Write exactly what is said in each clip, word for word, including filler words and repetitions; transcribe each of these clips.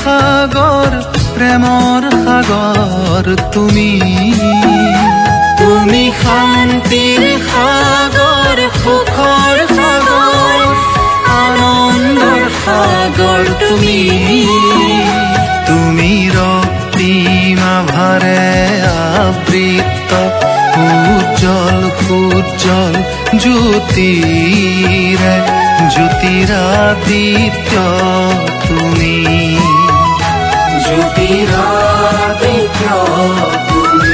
সাগৰ প্ৰেমৰ সাগৰ তুমি তুমি শান্তিৰ সাগৰ সুখৰ সাগৰ আনন্দৰ সাগৰ তুমি তুমি ৰক্তিমাভাৰে আবৃত উজ্জ্বল উজ্জ্বল জ্যোতিৰে জ্যোতিৰাদিত্য তুমি জ্যোতিৰাদিত্য তুমি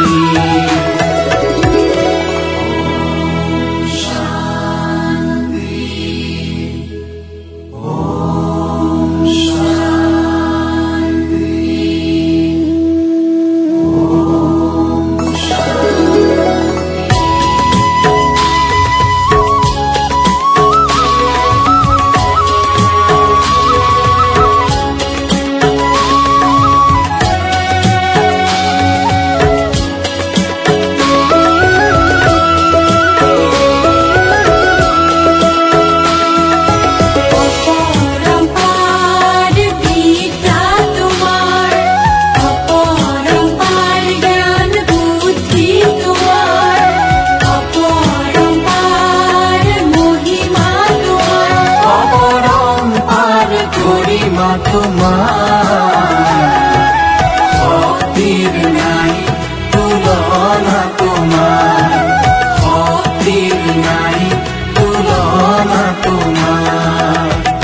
শক্তিৰ নাই তুলনা তোমাৰ শক্তিৰ নাই তুলনা তোমাৰ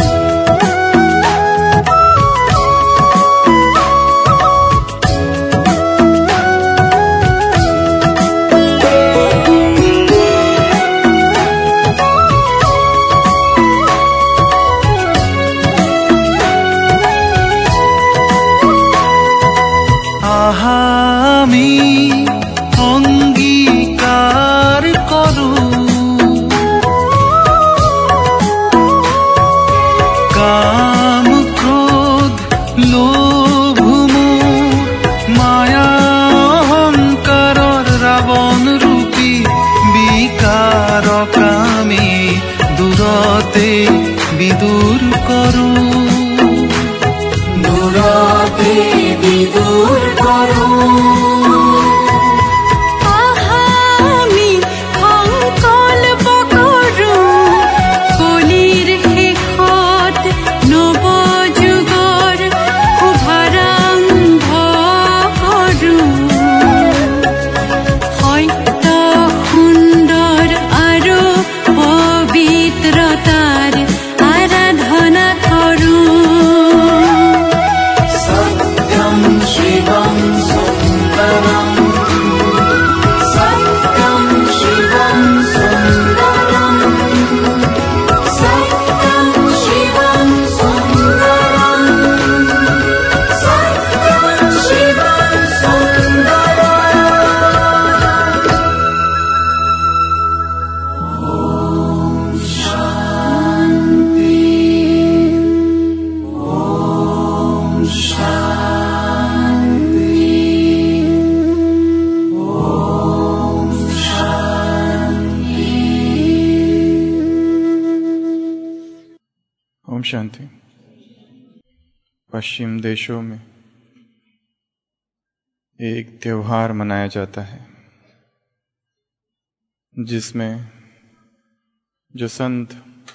আমি অঙ্গীকার করু কাম ক্রোধ লোভ মোহ মায়া অহংকারর রাবণ রূপী বিকারক আমি দূরতে বিদূর করু দূরতে বিদূর করু ओम शांति। पश्चिम देशों में एक त्योहार मनाया जाता है जिसमें जो संत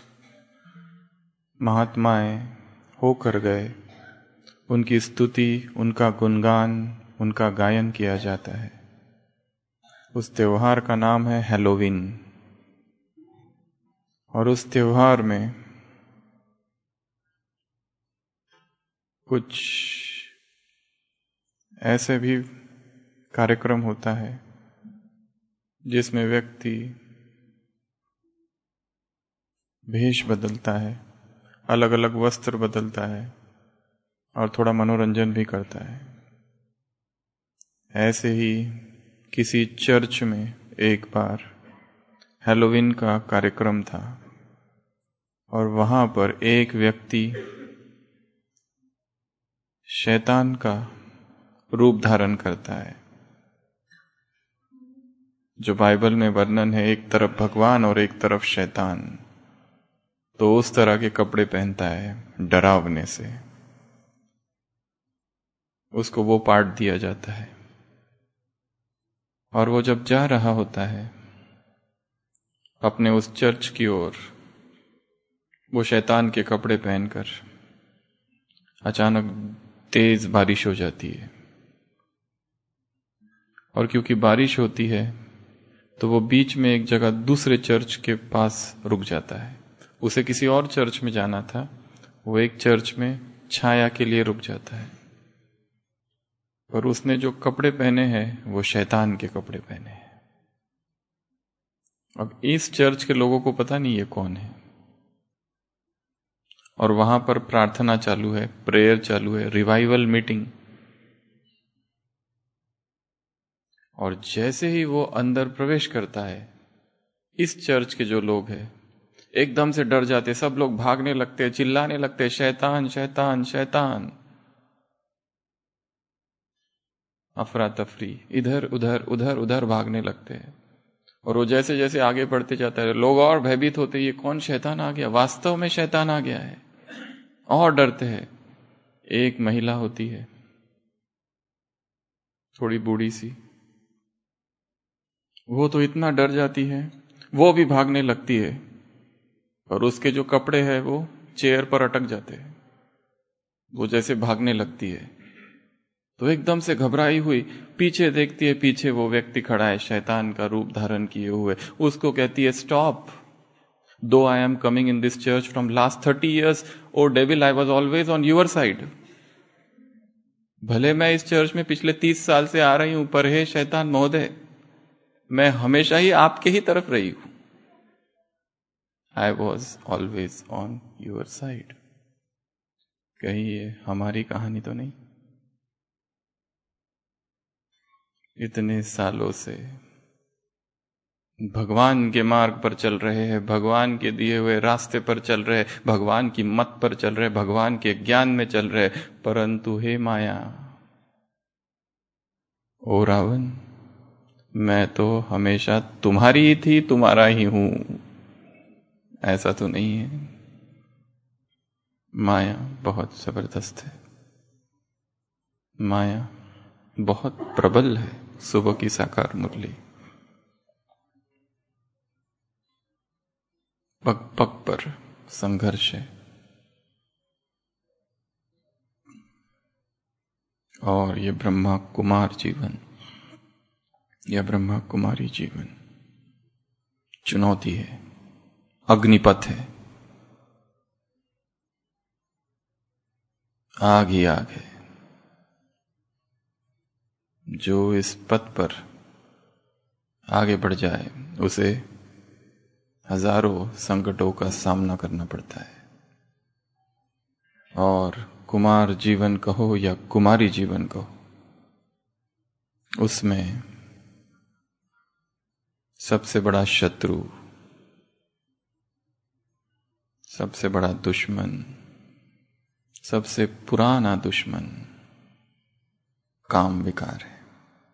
महात्माएं होकर गए उनकी स्तुति, उनका गुणगान, उनका गायन किया जाता है। उस त्योहार का नाम है हैलोवीन। और उस त्योहार में कुछ ऐसे भी कार्यक्रम होता है जिसमें व्यक्ति भेष बदलता है, अलग अलग वस्त्र बदलता है और थोड़ा मनोरंजन भी करता है। ऐसे ही किसी चर्च में एक बार हैलोवीन का कार्यक्रम था और वहां पर एक व्यक्ति शैतान का रूप धारण करता है। जो बाइबल में वर्णन है, एक तरफ भगवान और एक तरफ शैतान, तो उस तरह के कपड़े पहनता है डरावने से। उसको वो पार्ट दिया जाता है। और वो जब जा रहा होता है अपने उस चर्च की ओर, वो शैतान के कपड़े पहनकर, अचानक तेज बारिश हो जाती है। और क्योंकि बारिश होती है तो वो बीच में एक जगह दूसरे चर्च के पास रुक जाता है। उसे किसी और चर्च में जाना था, वो एक चर्च में छाया के लिए रुक जाता है। पर उसने जो कपड़े पहने हैं वो शैतान के कपड़े पहने हैं। अब इस चर्च के लोगों को पता नहीं ये कौन है, और वहां पर प्रार्थना चालू है, प्रेयर चालू है, रिवाइवल मीटिंग। और जैसे ही वो अंदर प्रवेश करता है, इस चर्च के जो लोग हैं एकदम से डर जाते, सब लोग भागने लगते, चिल्लाने लगते, शैतान शैतान शैतान। अफरा तफरी, इधर उधर उधर उधर भागने लगते हैं। और वो जैसे जैसे आगे बढ़ते जाता है, लोग और भयभीत होते, ये कौन शैतान आ गया, वास्तव में शैतान आ गया है, और डरते हैं। एक महिला होती है, थोड़ी बूढ़ी सी, वो तो इतना डर जाती है, वो भी भागने लगती है, और उसके जो कपड़े हैं वो चेयर पर अटक जाते हैं। वो जैसे भागने लगती है तो एकदम से घबराई हुई पीछे देखती है, पीछे वो व्यक्ति खड़ा है शैतान का रूप धारण किए हुए। उसको कहती है, stop, do I am coming in this church from last thirty years, oh devil, I was always on your side. भले मैं इस चर्च में पिछले तीस साल से आ रही हूं, पर हे शैतान महोदय, मैं हमेशा ही आपके ही तरफ रही हूं। I was always on your side. कहीं ये हमारी कहानी तो नहीं? इतने सालों से भगवान के मार्ग पर चल रहे हैं, भगवान के दिए हुए रास्ते पर चल रहे, भगवान की मत पर चल रहे, भगवान के ज्ञान में चल रहे, परंतु हे माया, ओ रावण, मैं तो हमेशा तुम्हारी ही थी, तुम्हारा ही हूं, ऐसा तो नहीं है। माया बहुत जबरदस्त है, माया बहुत प्रबल है। सुबह की साकार मुरली, पग पग पर संघर्ष है, और ये ब्रह्मा कुमार जीवन या ब्रह्मा कुमारी जीवन चुनौती है, अग्निपथ है, आग ही आग है। जो इस पथ पर आगे बढ़ जाए उसे हजारों संकटों का सामना करना पड़ता है। और कुमार जीवन कहो या कुमारी जीवन कहो, उसमें सबसे बड़ा शत्रु, सबसे बड़ा दुश्मन, सबसे पुराना दुश्मन काम विकार है।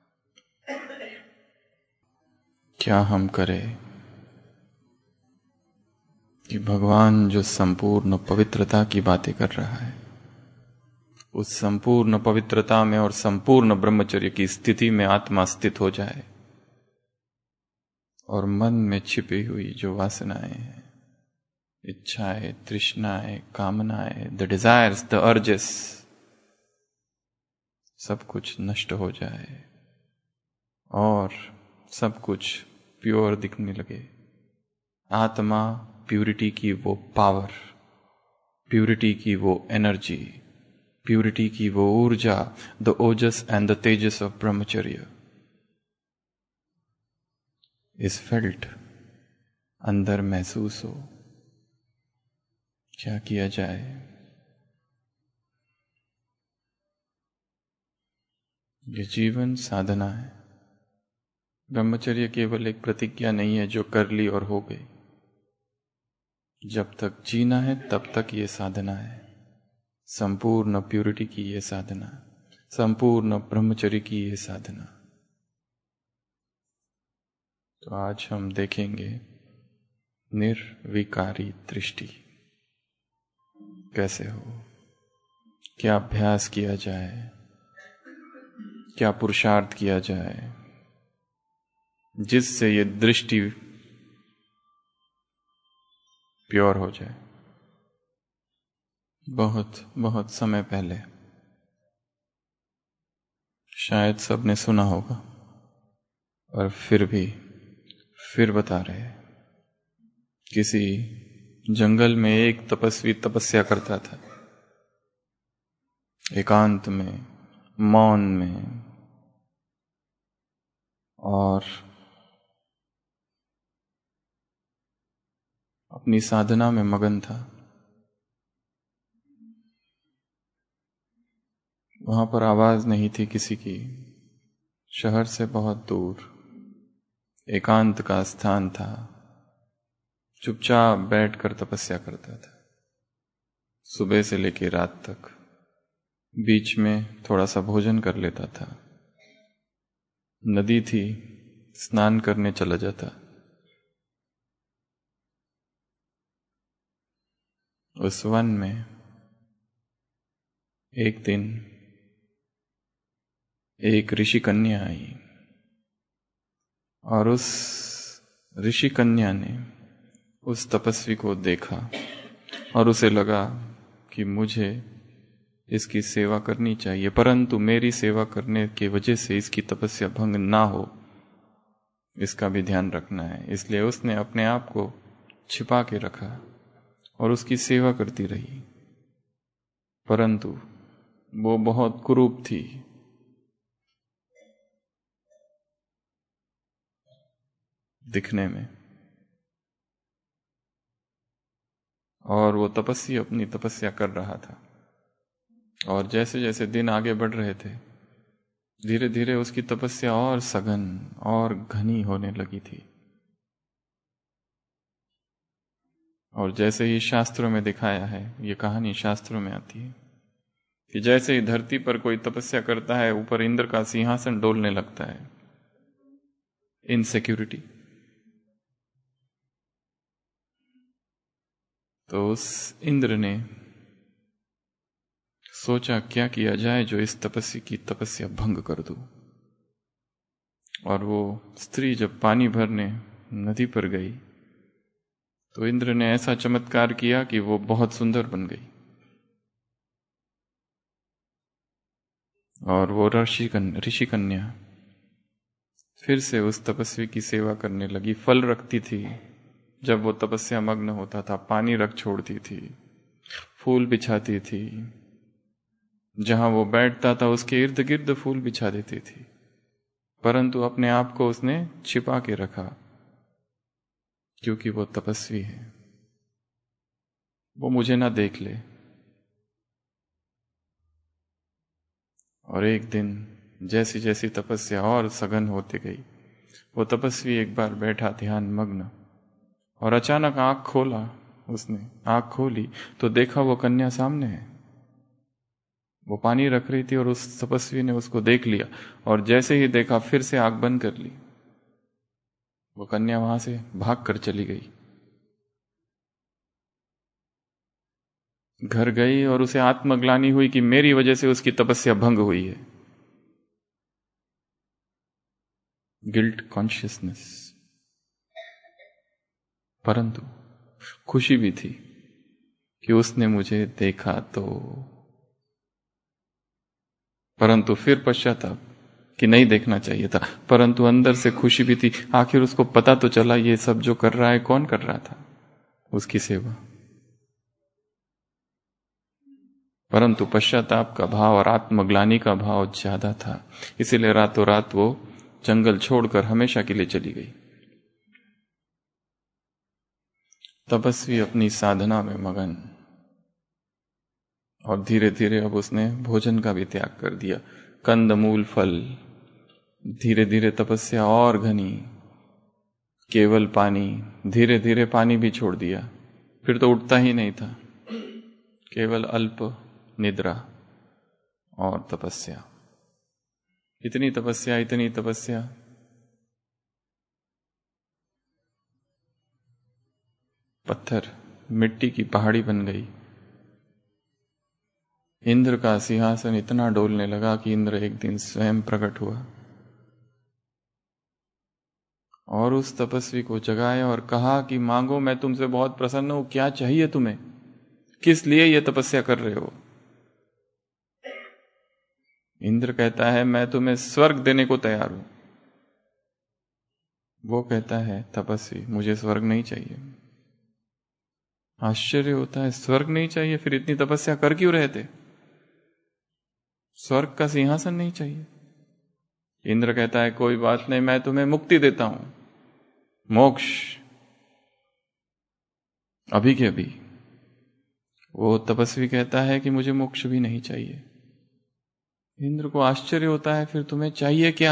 क्या हम करें कि भगवान जो संपूर्ण पवित्रता की बातें कर रहा है, उस संपूर्ण पवित्रता में और संपूर्ण ब्रह्मचर्य की स्थिति में आत्मा स्थित हो जाए, और मन में छिपी हुई जो वासनाएं हैं, इच्छाएं, तृष्णाएं, कामनाएं, द डिजायर्स, द अर्जेस, सब कुछ नष्ट हो जाए और सब कुछ प्योर दिखने लगे। आत्मा प्यूरिटी की वो पावर, प्यूरिटी की वो एनर्जी, प्यूरिटी की वो ऊर्जा, the ojas and the tejas of brahmacharya is felt, अंदर महसूस हो। क्या किया जाए? ये जीवन साधना है। ब्रह्मचर्य केवल एक प्रतिज्ञा नहीं है जो कर ली और हो गई। जब तक जीना है तब तक ये साधना है, संपूर्ण प्यूरिटी की ये साधना, संपूर्ण ब्रह्मचर्य की ये साधना। तो आज हम देखेंगे निर्विकारी दृष्टि कैसे हो, क्या अभ्यास किया जाए, क्या पुरुषार्थ किया जाए जिससे ये दृष्टि प्योर हो जाए। बहुत बहुत समय पहले, शायद सबने सुना होगा, और फिर भी फिर बता रहे हैं। किसी जंगल में एक तपस्वी तपस्या करता था, एकांत में, मौन में, और अपनी साधना में मगन था। वहां पर आवाज नहीं थी किसी की, शहर से बहुत दूर एकांत का स्थान था। चुपचाप बैठकर तपस्या करता था, सुबह से लेकर रात तक। बीच में थोड़ा सा भोजन कर लेता था। नदी थी, स्नान करने चला जाता। उस वन में एक दिन एक ऋषि कन्या आई, और उस ऋषि कन्या ने उस तपस्वी को देखा और उसे लगा कि मुझे इसकी सेवा करनी चाहिए, परंतु मेरी सेवा करने की वजह से इसकी तपस्या भंग ना हो, इसका भी ध्यान रखना है। इसलिए उसने अपने आप को छिपा के रखा और उसकी सेवा करती रही। परंतु वो बहुत कुरूप थी। दिखने में, और वो तपस्वी अपनी तपस्या कर रहा था। और जैसे जैसे दिन आगे बढ़ रहे थे, धीरे धीरे उसकी तपस्या और सघन और घनी होने लगी थी। और जैसे ही शास्त्रों में दिखाया है, ये कहानी शास्त्रों में आती है कि जैसे ही धरती पर कोई तपस्या करता है, ऊपर इंद्र का सिंहासन डोलने लगता है। इनसिक्योरिटी। तो उस इंद्र ने सोचा क्या किया जाए जो इस तपस्वी की तपस्या भंग कर दूं। और वो स्त्री जब पानी भरने नदी पर गई, तो इंद्र ने ऐसा चमत्कार किया कि वो बहुत सुंदर बन गई। और वो ऋषि कन्या ऋषि कन्या फिर से उस तपस्वी की सेवा करने लगी। फल रखती थी, जब वो तपस्या मग्न होता था पानी रख छोड़ती थी, फूल बिछाती थी, जहां वो बैठता था उसके इर्द गिर्द फूल बिछा देती थी। परंतु अपने आप को उसने छिपा के रखा, क्योंकि वो तपस्वी है, वो मुझे ना देख ले। और एक दिन जैसी जैसी तपस्या और सघन होती गई, वो तपस्वी एक बार बैठा ध्यान मग्न, और अचानक आंख खोला। उसने आंख खोली तो देखा वो कन्या सामने है। वो पानी रख रही थी और उस तपस्वी ने उसको देख लिया, और जैसे ही देखा फिर से आंख बंद कर ली। वो कन्या वहां से भाग कर चली गई, घर गई, और उसे आत्मग्लानि हुई कि मेरी वजह से उसकी तपस्या भंग हुई है। Guilt consciousness. परंतु खुशी भी थी कि उसने मुझे देखा तो। परंतु फिर पश्चाताप कि नहीं देखना चाहिए था। परंतु अंदर से खुशी भी थी, आखिर उसको पता तो चला ये सब जो कर रहा है कौन कर रहा था, उसकी सेवा। परंतु पश्चाताप का भाव और आत्मग्लानि का भाव ज्यादा था, इसीलिए रातों रात वो जंगल छोड़कर हमेशा के लिए चली गई। तपस्वी अपनी साधना में मगन, और धीरे धीरे अब उसने भोजन का भी त्याग कर दिया। कंद मूल फल, धीरे धीरे तपस्या और घनी, केवल पानी, धीरे धीरे पानी भी छोड़ दिया। फिर तो उठता ही नहीं था, केवल अल्प निद्रा और तपस्या। इतनी तपस्या, इतनी तपस्या, पत्थर मिट्टी की पहाड़ी बन गई। इंद्र का सिंहासन इतना डोलने लगा कि इंद्र एक दिन स्वयं प्रकट हुआ और उस तपस्वी को जगाया और कहा कि मांगो, मैं तुमसे बहुत प्रसन्न हूं, क्या चाहिए तुम्हें, किस लिए यह तपस्या कर रहे हो। इंद्र कहता है मैं तुम्हें स्वर्ग देने को तैयार हूं। वो कहता है तपस्वी, मुझे स्वर्ग नहीं चाहिए। आश्चर्य होता है, स्वर्ग नहीं चाहिए, फिर इतनी तपस्या कर क्यों रहे थे? स्वर्ग का सिंहासन नहीं चाहिए। इंद्र कहता है कोई बात नहीं, मैं तुम्हें मुक्ति देता हूं, मोक्ष, अभी के अभी। वो तपस्वी कहता है कि मुझे मोक्ष भी नहीं चाहिए। इंद्र को आश्चर्य होता है, फिर तुम्हें चाहिए क्या?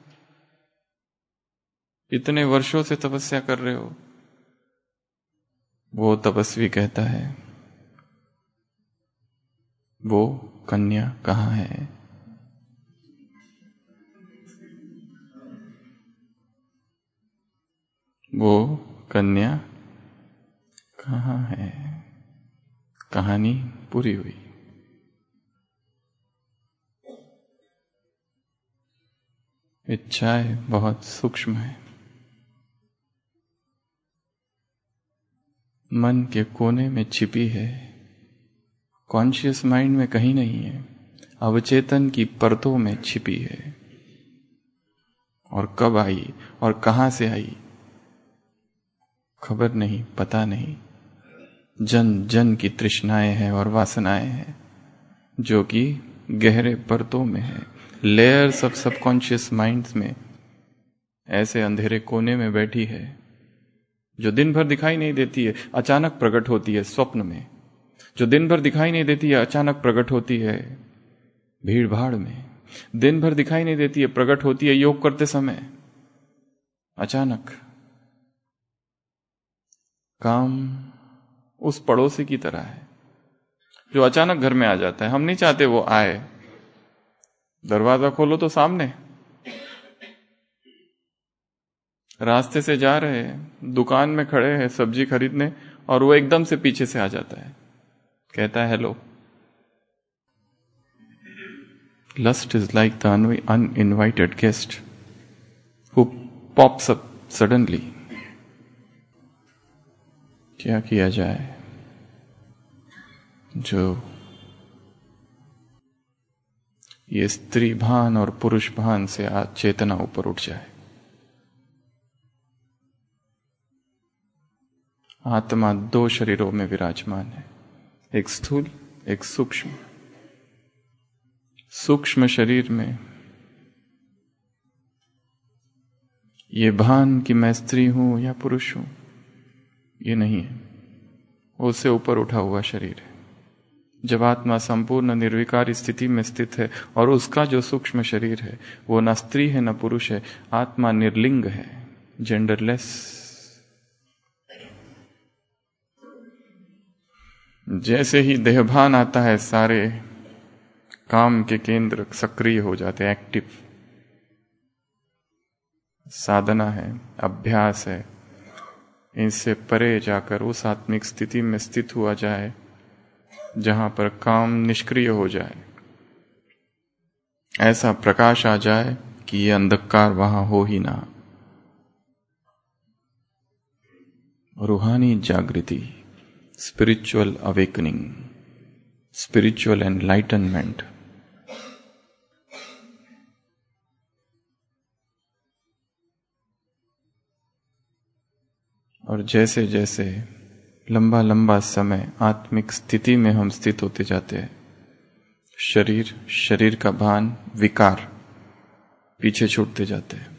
इतने वर्षों से तपस्या कर रहे हो। वो तपस्वी कहता है वो कन्या कहाँ है? वो कन्या कहाँ है? कहानी पूरी हुई। इच्छाएं बहुत सूक्ष्म है, मन के कोने में छिपी है, कॉन्शियस माइंड में कहीं नहीं है, अवचेतन की परतों में छिपी है। और कब आई और कहां से आई खबर नहीं, पता नहीं। जन जन की तृष्णाएं हैं और वासनाएं हैं जो कि गहरे परतों में है, लेयर्स ऑफ सबकॉन्शियस माइंड्स में, ऐसे अंधेरे कोने में बैठी है जो दिन भर दिखाई नहीं देती है, अचानक प्रकट होती है स्वप्न में। जो दिन भर दिखाई नहीं देती है, अचानक प्रकट होती है भीड़ भाड़ में। दिन भर दिखाई नहीं देती है, प्रकट होती है योग करते समय अचानक। काम उस पड़ोसी की तरह है जो अचानक घर में आ जाता है। हम नहीं चाहते वो आए, दरवाजा खोलो तो सामने। रास्ते से जा रहे हैं, दुकान में खड़े हैं सब्जी खरीदने, और वो एकदम से पीछे से आ जाता है, कहता है hello. Lust is like the uninvited guest who pops up suddenly. क्या किया जाए जो ये स्त्री भान और पुरुष भान से आज चेतना ऊपर उठ जाए। आत्मा दो शरीरों में विराजमान है, एक स्थूल, एक सूक्ष्म। सूक्ष्म शरीर में ये भान कि मैं स्त्री हूं या पुरुष हूं, ये नहीं है। उससे ऊपर उठा हुआ शरीर है। जब आत्मा संपूर्ण निर्विकारी स्थिति में स्थित है और उसका जो सूक्ष्म शरीर है वो न स्त्री है न पुरुष है, आत्मा निर्लिंग है, जेंडरलेस। जैसे ही देहभान आता है, सारे काम के केंद्र सक्रिय हो जाते हैं, एक्टिव। साधना है, अभ्यास है, इनसे परे जाकर उस आत्मिक स्थिति में स्थित हुआ जाए जहां पर काम निष्क्रिय हो जाए, ऐसा प्रकाश आ जाए कि ये अंधकार वहां हो ही ना। रूहानी जागृति, स्पिरिचुअल अवेकनिंग, स्पिरिचुअल एनलाइटनमेंट। और जैसे जैसे लंबा लंबा समय आत्मिक स्थिति में हम स्थित होते जाते हैं, शरीर शरीर का भान, विकार पीछे छूटते जाते हैं।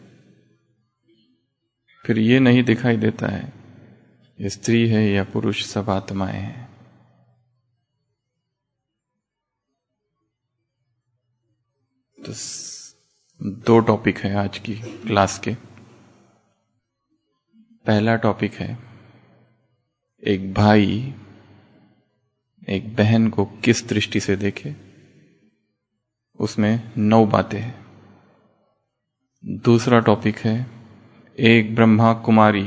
फिर ये नहीं दिखाई देता है ये स्त्री है या पुरुष, सब आत्माएं हैं। तो दो टॉपिक है आज की क्लास के। पहला टॉपिक है एक भाई एक बहन को किस दृष्टि से देखे, उसमें नौ बातें हैं। दूसरा टॉपिक है एक ब्रह्मा कुमारी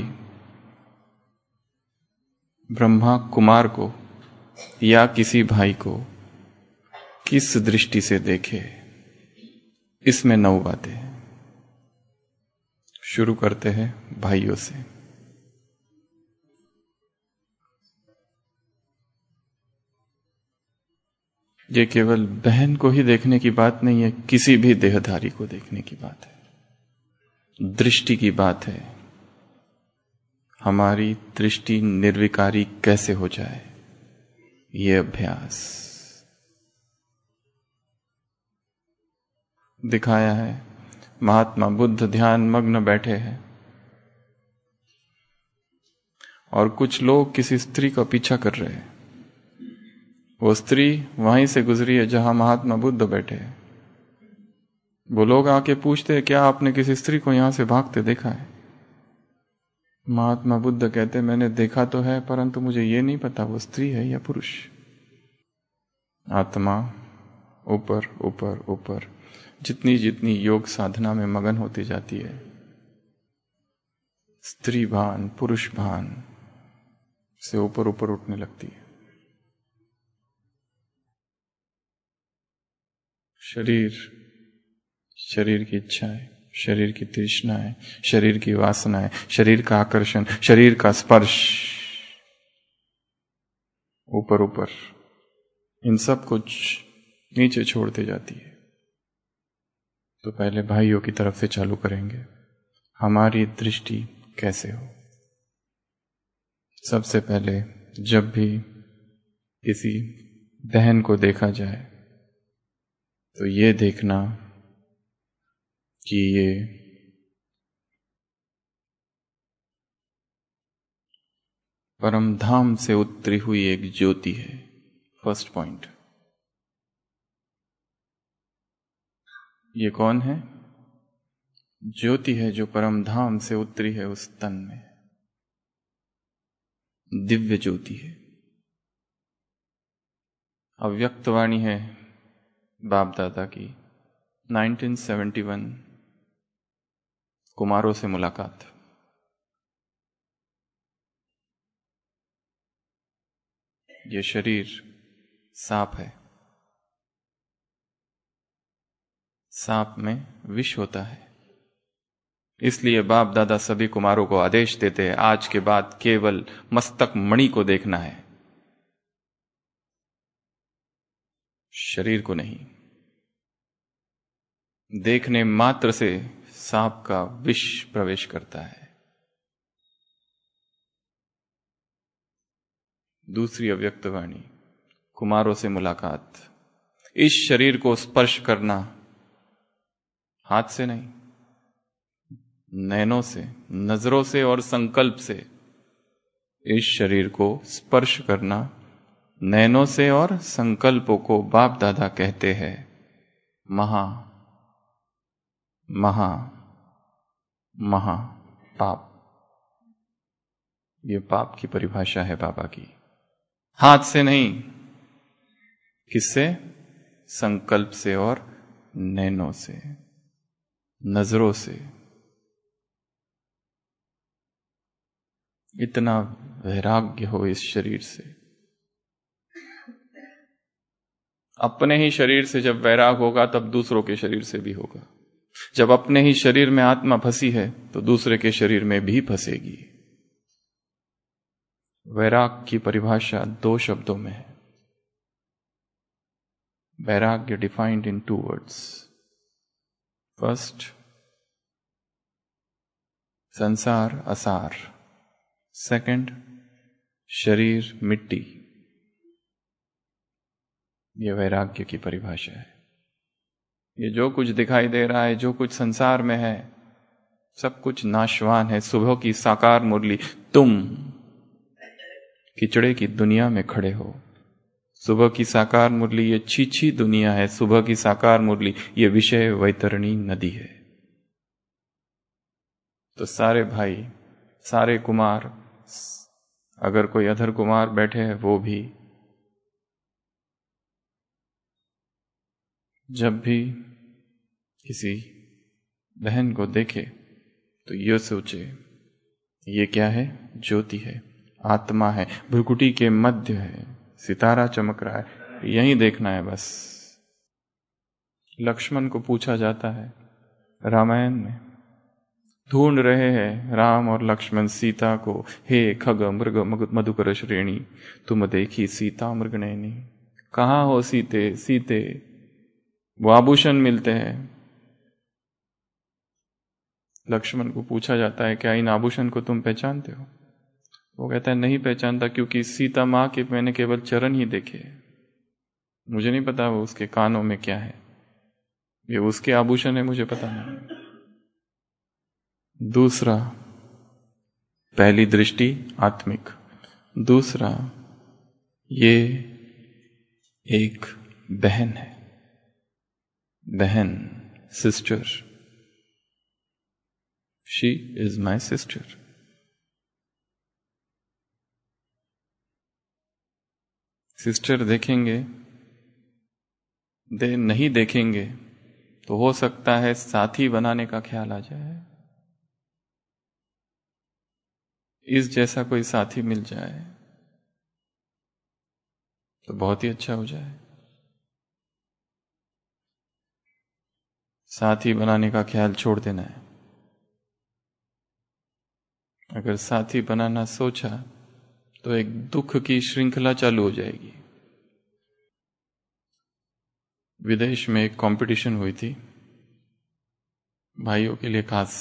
ब्रह्मा कुमार को या किसी भाई को किस दृष्टि से देखे, इसमें नौ बातें हैं। शुरू करते हैं भाइयों से। ये केवल बहन को ही देखने की बात नहीं है, किसी भी देहधारी को देखने की बात है, दृष्टि की बात है। हमारी दृष्टि निर्विकारी कैसे हो जाए, ये अभ्यास दिखाया है। महात्मा बुद्ध ध्यान मग्न बैठे हैं और कुछ लोग किसी स्त्री का पीछा कर रहे हैं। वो स्त्री वहीं से गुजरी है जहां महात्मा बुद्ध बैठे हैं। वो लोग आके पूछते हैं, क्या आपने किसी स्त्री को यहां से भागते देखा है? महात्मा बुद्ध कहते, मैंने देखा तो है, परंतु मुझे ये नहीं पता वो स्त्री है या पुरुष। आत्मा ऊपर ऊपर ऊपर, जितनी जितनी योग साधना में मगन होती जाती है, स्त्री भान पुरुष भान से ऊपर ऊपर उठने लगती है। शरीर, शरीर की इच्छाएं, शरीर की तृष्णाएं, शरीर की वासनाएं, शरीर का आकर्षण, शरीर का स्पर्श, ऊपर ऊपर इन सब कुछ नीचे छोड़ते जाती है। तो पहले भाइयों की तरफ से चालू करेंगे। हमारी दृष्टि कैसे हो? सबसे पहले जब भी किसी बहन को देखा जाए तो ये देखना कि ये परम धाम से उतरी हुई एक ज्योति है। फर्स्ट पॉइंट, ये कौन है? ज्योति है जो परम धाम से उतरी है उस तन में, दिव्य ज्योति है। अव्यक्तवाणी है बाप दादा की। नाइनटीन सेवेंटी वन कुमारों से मुलाकात। ये शरीर सांप है, सांप में विष होता है, इसलिए बाप दादा सभी कुमारों को आदेश देते हैं, आज के बाद केवल मस्तक मणि को देखना है, शरीर को नहीं। देखने मात्र से सांप का विष प्रवेश करता है। दूसरी अव्यक्तवाणी, कुमारों से मुलाकात। इस शरीर को स्पर्श करना हाथ से नहीं, नैनों से, नजरों से और संकल्प से। इस शरीर को स्पर्श करना नैनों से और संकल्पों को बाप दादा कहते हैं महा महा महा पाप। ये पाप की परिभाषा है बाबा की। हाथ से नहीं, किससे? संकल्प से और नैनों से, नजरों से। इतना वैराग्य हो इस शरीर से। अपने ही शरीर से जब वैराग होगा तब दूसरों के शरीर से भी होगा। जब अपने ही शरीर में आत्मा फंसी है तो दूसरे के शरीर में भी फंसेगी। वैराग की परिभाषा दो शब्दों में है। वैराग्य defined in two words. First, संसार असार। सेकंड, शरीर मिट्टी। यह वैराग्य की परिभाषा है। ये जो कुछ दिखाई दे रहा है, जो कुछ संसार में है, सब कुछ नाशवान है। सुबह की साकार मुरली, तुम किचड़े की दुनिया में खड़े हो। सुबह की साकार मुरली ये छीछी दुनिया है। सुबह की साकार मुरली ये विषय वैतरणी नदी है। तो सारे भाई, सारे कुमार, अगर कोई अधर कुमार बैठे हैं वो भी, जब भी किसी बहन को देखे तो ये सोचे ये क्या है? ज्योति है, आत्मा है, भ्रुकुटी के मध्य है, सितारा चमक रहा है, यही देखना है बस। लक्ष्मण को पूछा जाता है रामायण में, ढूंढ रहे हैं राम और लक्ष्मण सीता को, हे खग मृग मधुकर श्रेणी तुम देखी सीता मृगनयनी। कहाँ हो सीते सीते? वो आभूषण मिलते हैं। लक्ष्मण को पूछा जाता है क्या इन आभूषण को तुम पहचानते हो? वो कहता है नहीं पहचानता, क्योंकि सीता माँ के मैंने केवल चरण ही देखे, मुझे नहीं पता वो उसके कानों में क्या है, ये उसके आभूषण है मुझे पता नहीं। दूसरा, पहली दृष्टि आत्मिक। दूसरा, ये एक बहन है, बहन, sister. She is my sister. Sister देखेंगे, दे नहीं देखेंगे तो हो सकता है साथी बनाने का ख्याल आ जाए, इस जैसा कोई साथी मिल जाए तो बहुत ही अच्छा हो जाए। साथी बनाने का ख्याल छोड़ देना है। अगर साथी बनाना सोचा तो एक दुख की श्रृंखला चालू हो जाएगी। विदेश में एक कंपटीशन हुई थी भाइयों के लिए खास।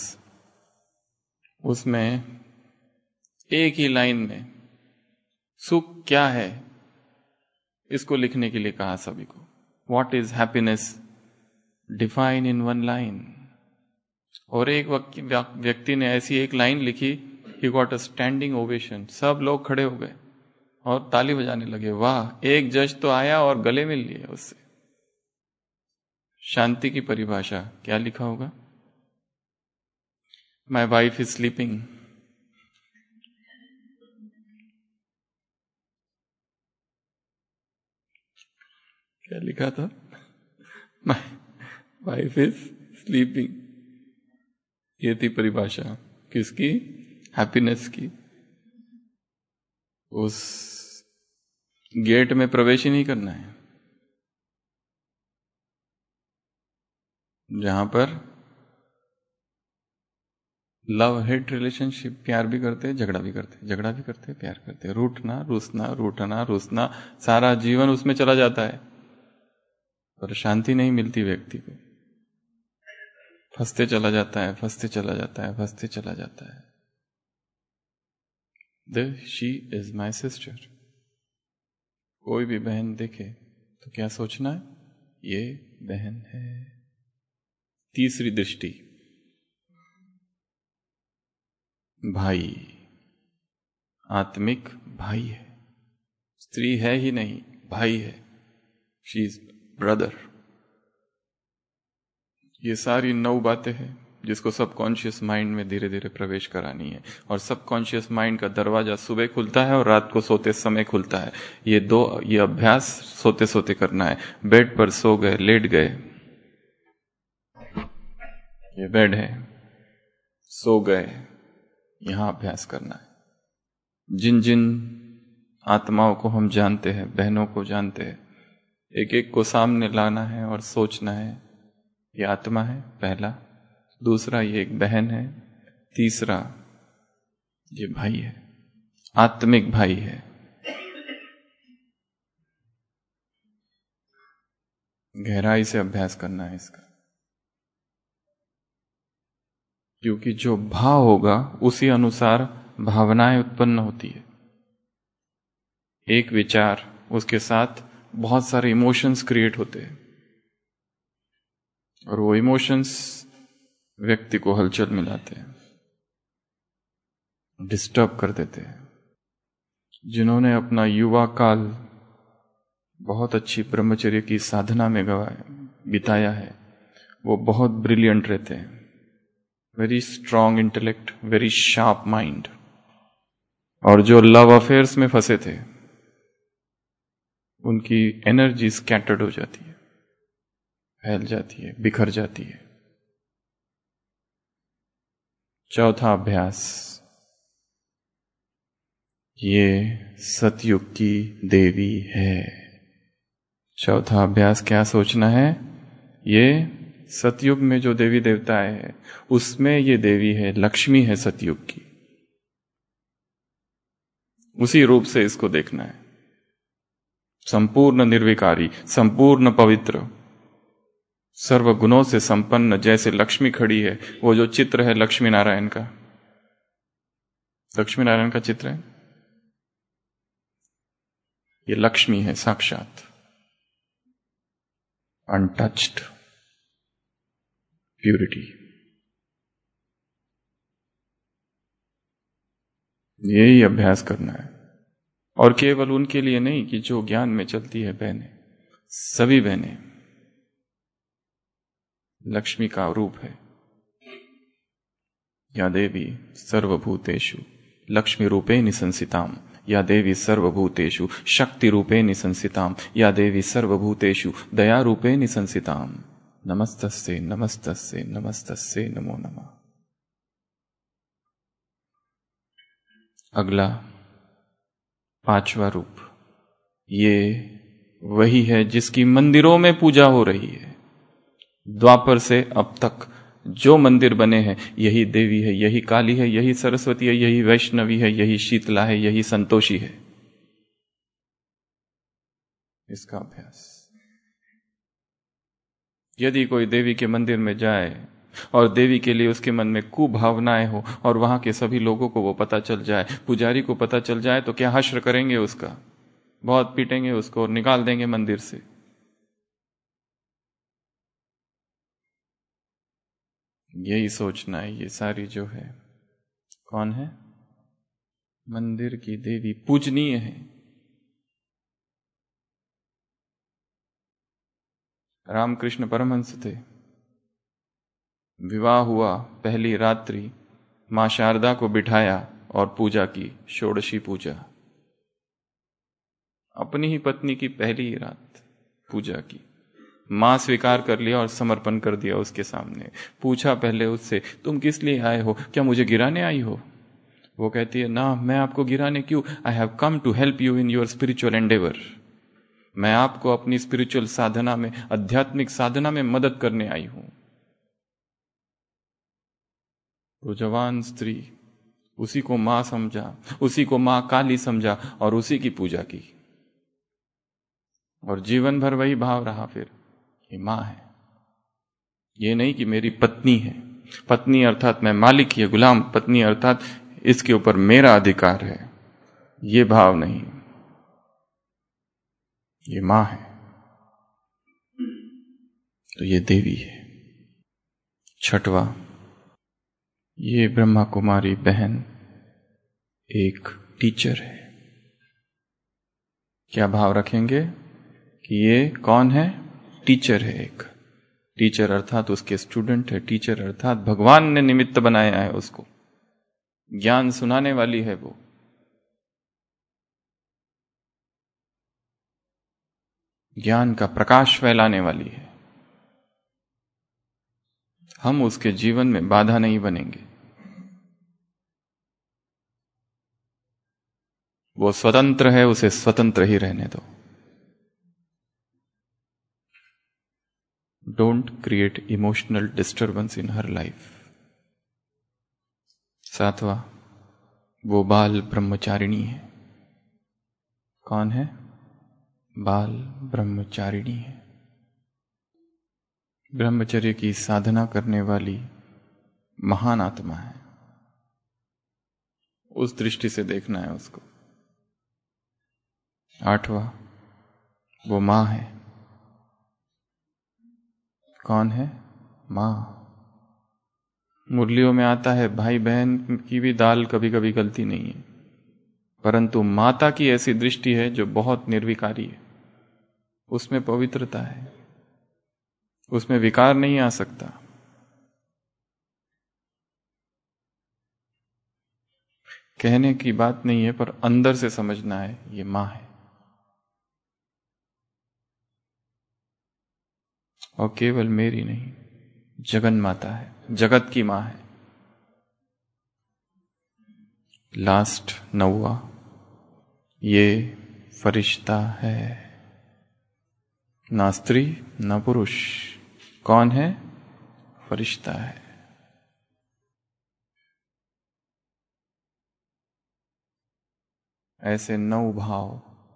उसमें एक ही लाइन में सुख क्या है इसको लिखने के लिए कहा सभी को। What is happiness define in one line. और एक व्यक्ति ने ऐसी एक लाइन लिखी, he got a standing ovation. सब लोग खड़े हो गए और ताली बजाने लगे। वाह, एक जज तो आया और गले मिल लिए उससे। शांति की परिभाषा क्या लिखा होगा? My wife is sleeping. क्या लिखा था? My wife is sleeping. ये थी परिभाषा किसकी? हैप्पीनेस की। उस गेट में प्रवेश ही नहीं करना है जहां पर लव हेट रिलेशनशिप, प्यार भी करते झगड़ा भी करते, झगड़ा भी करते प्यार करते, रूठना रूसना रूठना रूसना, सारा जीवन उसमें चला जाता है पर शांति नहीं मिलती व्यक्ति को। फंसते चला जाता है फंसते चला जाता है फंसते चला जाता है। The she is my sister. कोई भी बहन देखे तो क्या सोचना है? ये बहन है। तीसरी दृष्टि, भाई, आत्मिक भाई है। स्त्री है ही नहीं, भाई है। She is brother. ये सारी नौ बातें हैं जिसको सबकॉन्शियस माइंड में धीरे धीरे प्रवेश करानी है। और सबकॉन्शियस माइंड का दरवाजा सुबह खुलता है और रात को सोते समय खुलता है। ये दो ये अभ्यास सोते सोते करना है। बेड पर सो गए, लेट गए, ये बेड है, सो गए, यहां अभ्यास करना है। जिन जिन आत्माओं को हम जानते हैं, बहनों को जानते हैं, एक एक को सामने लाना है और सोचना है ये आत्मा है पहला, दूसरा ये एक बहन है, तीसरा ये भाई है, आत्मिक भाई है। गहराई से अभ्यास करना है इसका, क्योंकि जो भाव होगा उसी अनुसार भावनाएं उत्पन्न होती है। एक विचार, उसके साथ बहुत सारे इमोशंस क्रिएट होते हैं और वो इमोशंस व्यक्ति को हलचल मिलाते हैं, डिस्टर्ब कर देते हैं। जिन्होंने अपना युवा काल बहुत अच्छी ब्रह्मचर्य की साधना में गवाया बिताया है, वो बहुत ब्रिलियंट रहते हैं। Very strong intellect, very sharp mind. और जो लव अफेयर्स में फंसे थे उनकी एनर्जी स्कैटर्ड हो जाती है, फैल जाती है, बिखर जाती है। चौथा अभ्यास, ये सतयुग की देवी है। चौथा अभ्यास क्या सोचना है? ये सतयुग में जो देवी देवता है उसमें ये देवी है, लक्ष्मी है सतयुग की। उसी रूप से इसको देखना है। संपूर्ण निर्विकारी, संपूर्ण पवित्र, सर्व गुणों से संपन्न जैसे लक्ष्मी खड़ी है। वो जो चित्र है लक्ष्मी नारायण का, लक्ष्मी नारायण का चित्र है, ये लक्ष्मी है साक्षात, अनटच्ड प्यूरिटी। यही अभ्यास करना है। और केवल उनके लिए नहीं कि जो ज्ञान में चलती है बहनें, सभी बहनें लक्ष्मी का रूप है। या देवी सर्वभूतेषु लक्ष्मी रूपेण संसिताम, या देवी सर्वभूतेषु शक्ति रूपेण संसिताम, या देवी सर्वभूतेषु दया रूपेण संसिताम। नमस्तस्ये नमस्तस्ये नमस्तस्ये नमो नमः। अगला पांचवा रूप, ये वही है जिसकी मंदिरों में पूजा हो रही है। द्वापर से अब तक जो मंदिर बने हैं, यही देवी है, यही काली है, यही सरस्वती है, यही वैष्णवी है, यही शीतला है, यही संतोषी है। इसका अभ्यास। यदि कोई देवी के मंदिर में जाए और देवी के लिए उसके मन में कुभावनाएं हो और वहां के सभी लोगों को वो पता चल जाए, पुजारी को पता चल जाए, तो क्या हश्र करेंगे उसका, बहुत पीटेंगे उसको और निकाल देंगे मंदिर से। यही सोचना है। ये सारी जो है कौन है, मंदिर की देवी पूजनीय है। रामकृष्ण परमहंस थे, विवाह हुआ, पहली रात्रि मां शारदा को बिठाया और पूजा की, षोडशी पूजा। अपनी ही पत्नी की पहली ही रात पूजा की, मां स्वीकार कर लिया और समर्पण कर दिया उसके सामने। पूछा पहले उससे, तुम किस लिए आए हो, क्या मुझे गिराने आई हो? वो कहती है, ना, मैं आपको गिराने क्यों, I have come to help you in your spiritual endeavour. मैं आपको अपनी स्पिरिचुअल साधना में, आध्यात्मिक साधना में मदद करने आई हूं। वो जवान स्त्री उसी को मां समझा, उसी को मां काली समझा और उसी की पूजा की, और जीवन भर वही भाव रहा। फिर ये मां है, ये नहीं कि मेरी पत्नी है। पत्नी अर्थात मैं मालिक या गुलाम, पत्नी अर्थात इसके ऊपर मेरा अधिकार है, ये भाव नहीं। ये मां है तो ये देवी है। छठवा, ये ब्रह्मा कुमारी बहन एक टीचर है। क्या भाव रखेंगे कि ये कौन है? टीचर है। एक टीचर अर्थात उसके स्टूडेंट है, टीचर अर्थात भगवान ने निमित्त बनाया है उसको, ज्ञान सुनाने वाली है वो। ज्ञान का प्रकाश फैलाने वाली है। हम उसके जीवन में बाधा नहीं बनेंगे। वो स्वतंत्र है, उसे स्वतंत्र ही रहने दो। Don't create emotional disturbance in her life. सातवां, वो बाल ब्रह्मचारिणी है। कौन है? बाल ब्रह्मचारिणी है। ब्रह्मचर्य की साधना करने वाली महान आत्मा है। उस दृष्टि से देखना है उसको। आठवां, वो मां है। कौन है? मां। मुरलियों में आता है, भाई बहन की भी दाल कभी कभी गलती नहीं है, परंतु माता की ऐसी दृष्टि है जो बहुत निर्विकारी है। उसमें पवित्रता है, उसमें विकार नहीं आ सकता। कहने की बात नहीं है, पर अंदर से समझना है, ये मां है। और केवल मेरी नहीं, जगन माता है, जगत की मां है। लास्ट, नौवा, ये फरिश्ता है, ना स्त्री ना पुरुष, कौन है? फरिश्ता है। ऐसे नौ भाव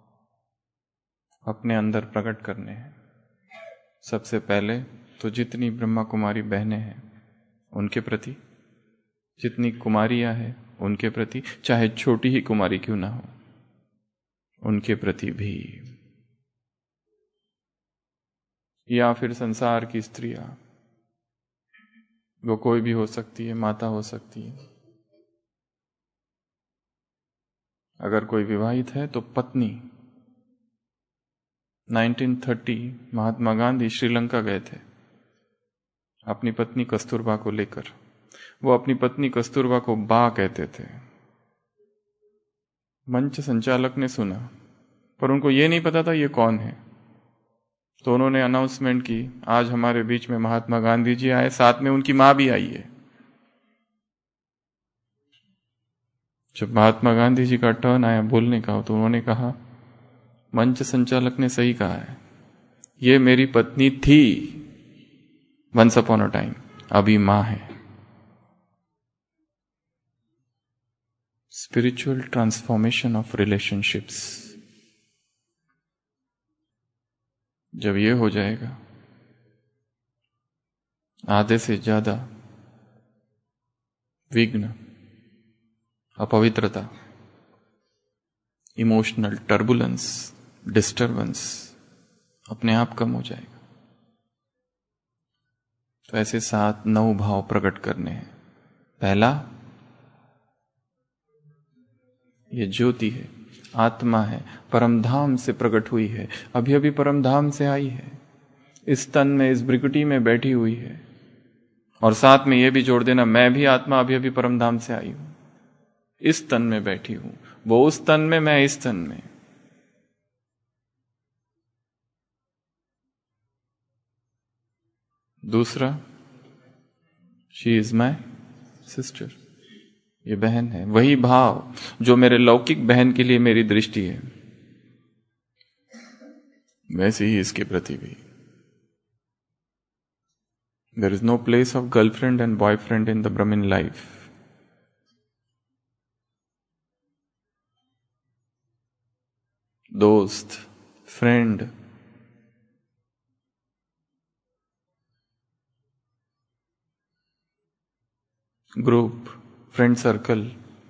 अपने अंदर प्रकट करने हैं। सबसे पहले तो जितनी ब्रह्मा कुमारी बहनें हैं उनके प्रति, जितनी कुमारियां हैं उनके प्रति, चाहे छोटी ही कुमारी क्यों ना हो उनके प्रति भी, या फिर संसार की स्त्रियां, वो कोई भी हो सकती है, माता हो सकती है। अगर कोई विवाहित है तो पत्नी। उन्नीस सौ तीस महात्मा गांधी श्रीलंका गए थे अपनी पत्नी कस्तूरबा को लेकर। वो अपनी पत्नी कस्तूरबा को बा कहते थे। मंच संचालक ने सुना, पर उनको ये नहीं पता था ये कौन है। तो उन्होंने अनाउंसमेंट की, आज हमारे बीच में महात्मा गांधी जी आए, साथ में उनकी मां भी आई है। जब महात्मा गांधी जी का टर्न आया बोलने का, तो उन्होंने कहा, मंच संचालक ने सही कहा है, ये मेरी पत्नी थी वंस अपॉन अ टाइम, अभी मां है। स्पिरिचुअल ट्रांसफॉर्मेशन ऑफ रिलेशनशिप्स जब ये हो जाएगा, आधे से ज्यादा विघ्न, अपवित्रता, इमोशनल टर्बुलेंस, डिस्टर्बेंस अपने आप कम हो जाएगा। तो ऐसे सात नौ भाव प्रकट करने हैं। पहला, ये ज्योति है, आत्मा है, परमधाम से प्रकट हुई है, अभी अभी परमधाम से आई है, इस तन में, इस भृकुटी में बैठी हुई है। और साथ में ये भी जोड़ देना, मैं भी आत्मा अभी अभी परमधाम से आई हूं, इस तन में बैठी हूं, वो उस तन में, मैं इस तन में। दूसरा, शी इज माई सिस्टर, ये बहन है। वही भाव जो मेरे लौकिक बहन के लिए मेरी दृष्टि है, वैसे ही इसके प्रति भी। There is no place of girlfriend and boyfriend in the Brahmin life. दोस्त, फ्रेंड, ग्रुप, फ्रेंड सर्कल,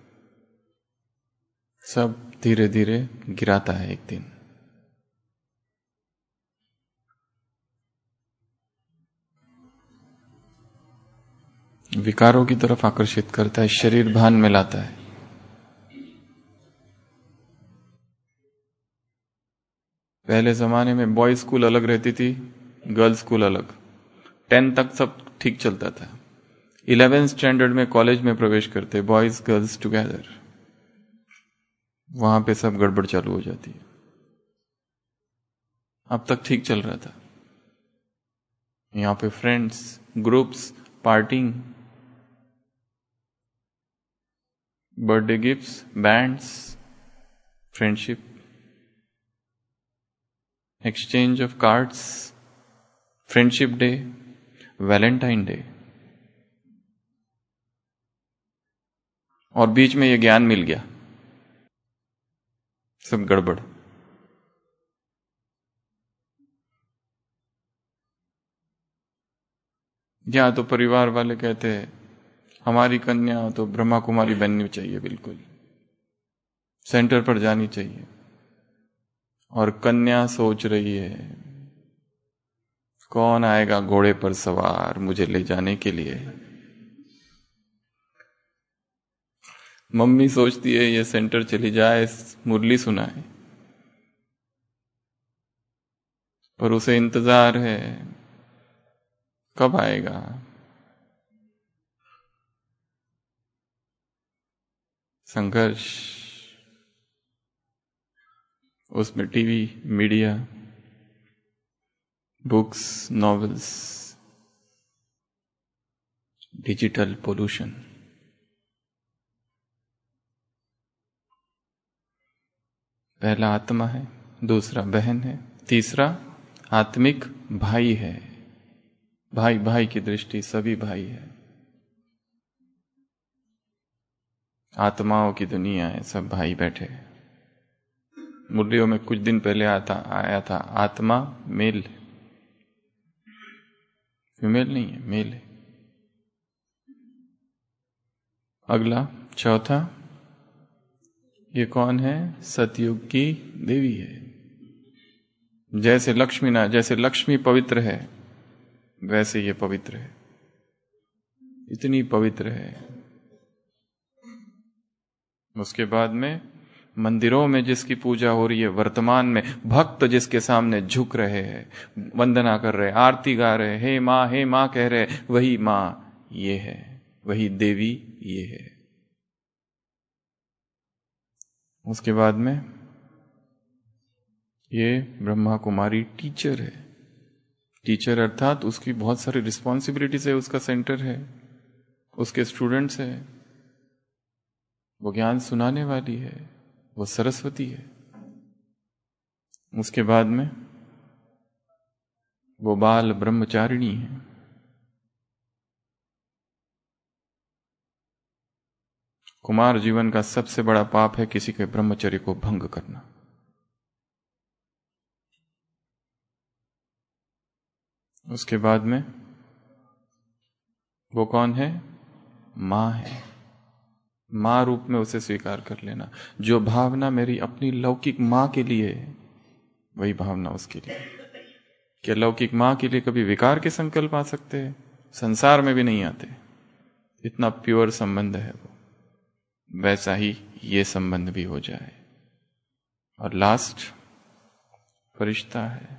सब धीरे धीरे गिराता है एक दिन। विकारों की तरफ आकर्षित करता है, शरीर भान में लाता है। पहले जमाने में बॉयज स्कूल अलग रहती थी, गर्ल्स स्कूल अलग। टेंथ तक सब ठीक चलता था। इलेवेंथ स्टैंडर्ड में कॉलेज में प्रवेश करते बॉयज गर्ल्स टुगेदर, वहां पे सब गड़बड़ चालू हो जाती है। अब तक ठीक चल रहा था, यहां पे friends, groups, parting, birthday gifts, bands, friendship, exchange of cards, friendship day, Valentine day, और बीच में ये ज्ञान मिल गया, सब गड़बड़। या तो परिवार वाले कहते हैं हमारी कन्या तो ब्रह्मा कुमारी बननी चाहिए, बिल्कुल सेंटर पर जानी चाहिए, और कन्या सोच रही है कौन आएगा घोड़े पर सवार मुझे ले जाने के लिए। मम्मी सोचती है ये सेंटर चली जाए, मुरली सुनाए, पर उसे इंतजार है कब आएगा। संघर्ष, उसमें TV, media, books, novels, digital pollution. पहला आत्मा है, दूसरा बहन है, तीसरा आत्मिक भाई है। भाई भाई की दृष्टि, सभी भाई है। आत्माओं की दुनिया है, सब भाई बैठे। मुरलियों में कुछ दिन पहले आता आया था, आत्मा मेल, फीमेल नहीं है, मेल है। अगला चौथा, ये कौन है? सतयुग की देवी है। जैसे लक्ष्मी ना जैसे लक्ष्मी पवित्र है, वैसे ये पवित्र है, इतनी पवित्र है। उसके बाद में मंदिरों में जिसकी पूजा हो रही है, वर्तमान में भक्त जिसके सामने झुक रहे हैं, वंदना कर रहे, आरती गा रहे, हे माँ हे माँ कह रहे, वही माँ ये है, वही देवी ये है। उसके बाद में ये ब्रह्मा कुमारी टीचर है। टीचर अर्थात उसकी बहुत सारी रिस्पॉन्सिबिलिटीज है, उसका सेंटर है, उसके स्टूडेंट्स है, वो ज्ञान सुनाने वाली है, वो सरस्वती है। उसके बाद में वो बाल ब्रह्मचारिणी है। कुमार जीवन का सबसे बड़ा पाप है किसी के ब्रह्मचर्य को भंग करना। उसके बाद में वो कौन है? मां है। मां रूप में उसे स्वीकार कर लेना। जो भावना मेरी अपनी लौकिक मां के लिए है, वही भावना उसके लिए। क्या लौकिक मां के लिए कभी विकार के संकल्प आ सकते हैं? संसार में भी नहीं आते। इतना प्योर संबंध है वो। वैसा ही ये संबंध भी हो जाए। और लास्ट फरिश्ता है,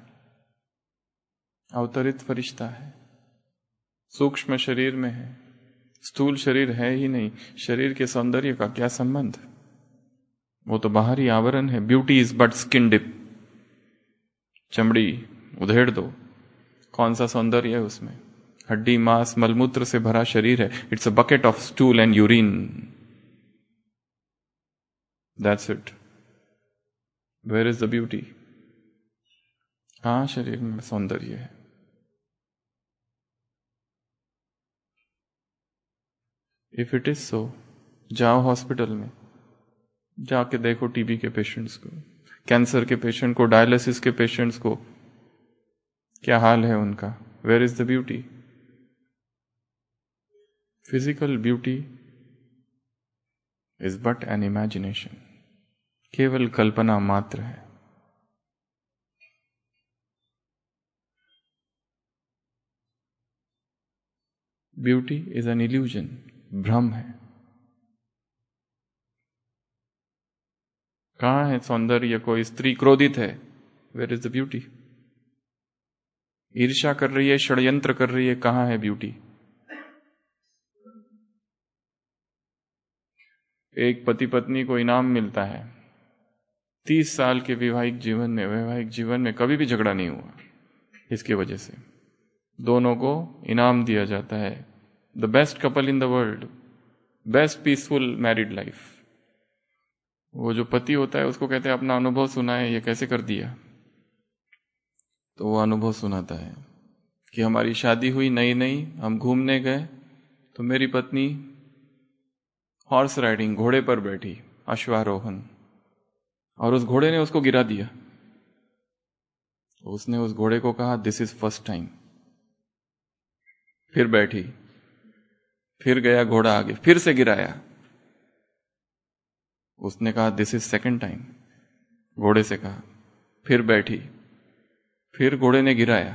अवतरित फरिश्ता है, सूक्ष्म शरीर में है, स्थूल शरीर है ही नहीं। शरीर के सौंदर्य का क्या संबंध? वो तो बाहरी आवरण है। Beauty is but skin deep. चमड़ी उधेड़ दो, कौन सा सौंदर्य है उसमें? हड्डी मांस मलमूत्र से भरा शरीर है। It's a bucket of stool and urine, that's it. Where is the beauty? हाँ, शरीर में सौंदर्य है। इफ इट इज सो, जाओ हॉस्पिटल में, जाके देखो टीबी के पेशेंट्स को, कैंसर के पेशेंट को, डायलिसिस के पेशेंट्स को, क्या हाल है उनका। Where is the beauty? Physical beauty is but an imagination, केवल कल्पना मात्र है। ब्यूटी इज एन इल्यूजन, भ्रम है। कहां है सौंदर्य? कोई स्त्री क्रोधित है, वेयर इज द ब्यूटी? ईर्ष्या कर रही है, षड्यंत्र कर रही है, कहां है ब्यूटी? एक पति पत्नी को इनाम मिलता है, तीस साल के वैवाहिक जीवन में वैवाहिक जीवन में कभी भी झगड़ा नहीं हुआ। इसकी वजह से दोनों को इनाम दिया जाता है, the best couple in the world, best peaceful married life. वो जो पति होता है उसको कहते हैं अपना अनुभव सुनाए, ये कैसे कर दिया। तो वो अनुभव सुनाता है कि हमारी शादी हुई नई नई, हम घूमने गए तो मेरी पत्नी हॉर्स राइडिंग, घोड़े पर बैठी, अश्वारोहण, और उस घोड़े ने उसको गिरा दिया। तो उसने उस घोड़े को कहा दिस इज फर्स्ट टाइम। फिर बैठी, फिर गया घोड़ा आगे, फिर से गिराया। उसने कहा दिस इज सेकंड टाइम, घोड़े से कहा। फिर बैठी, फिर घोड़े ने गिराया।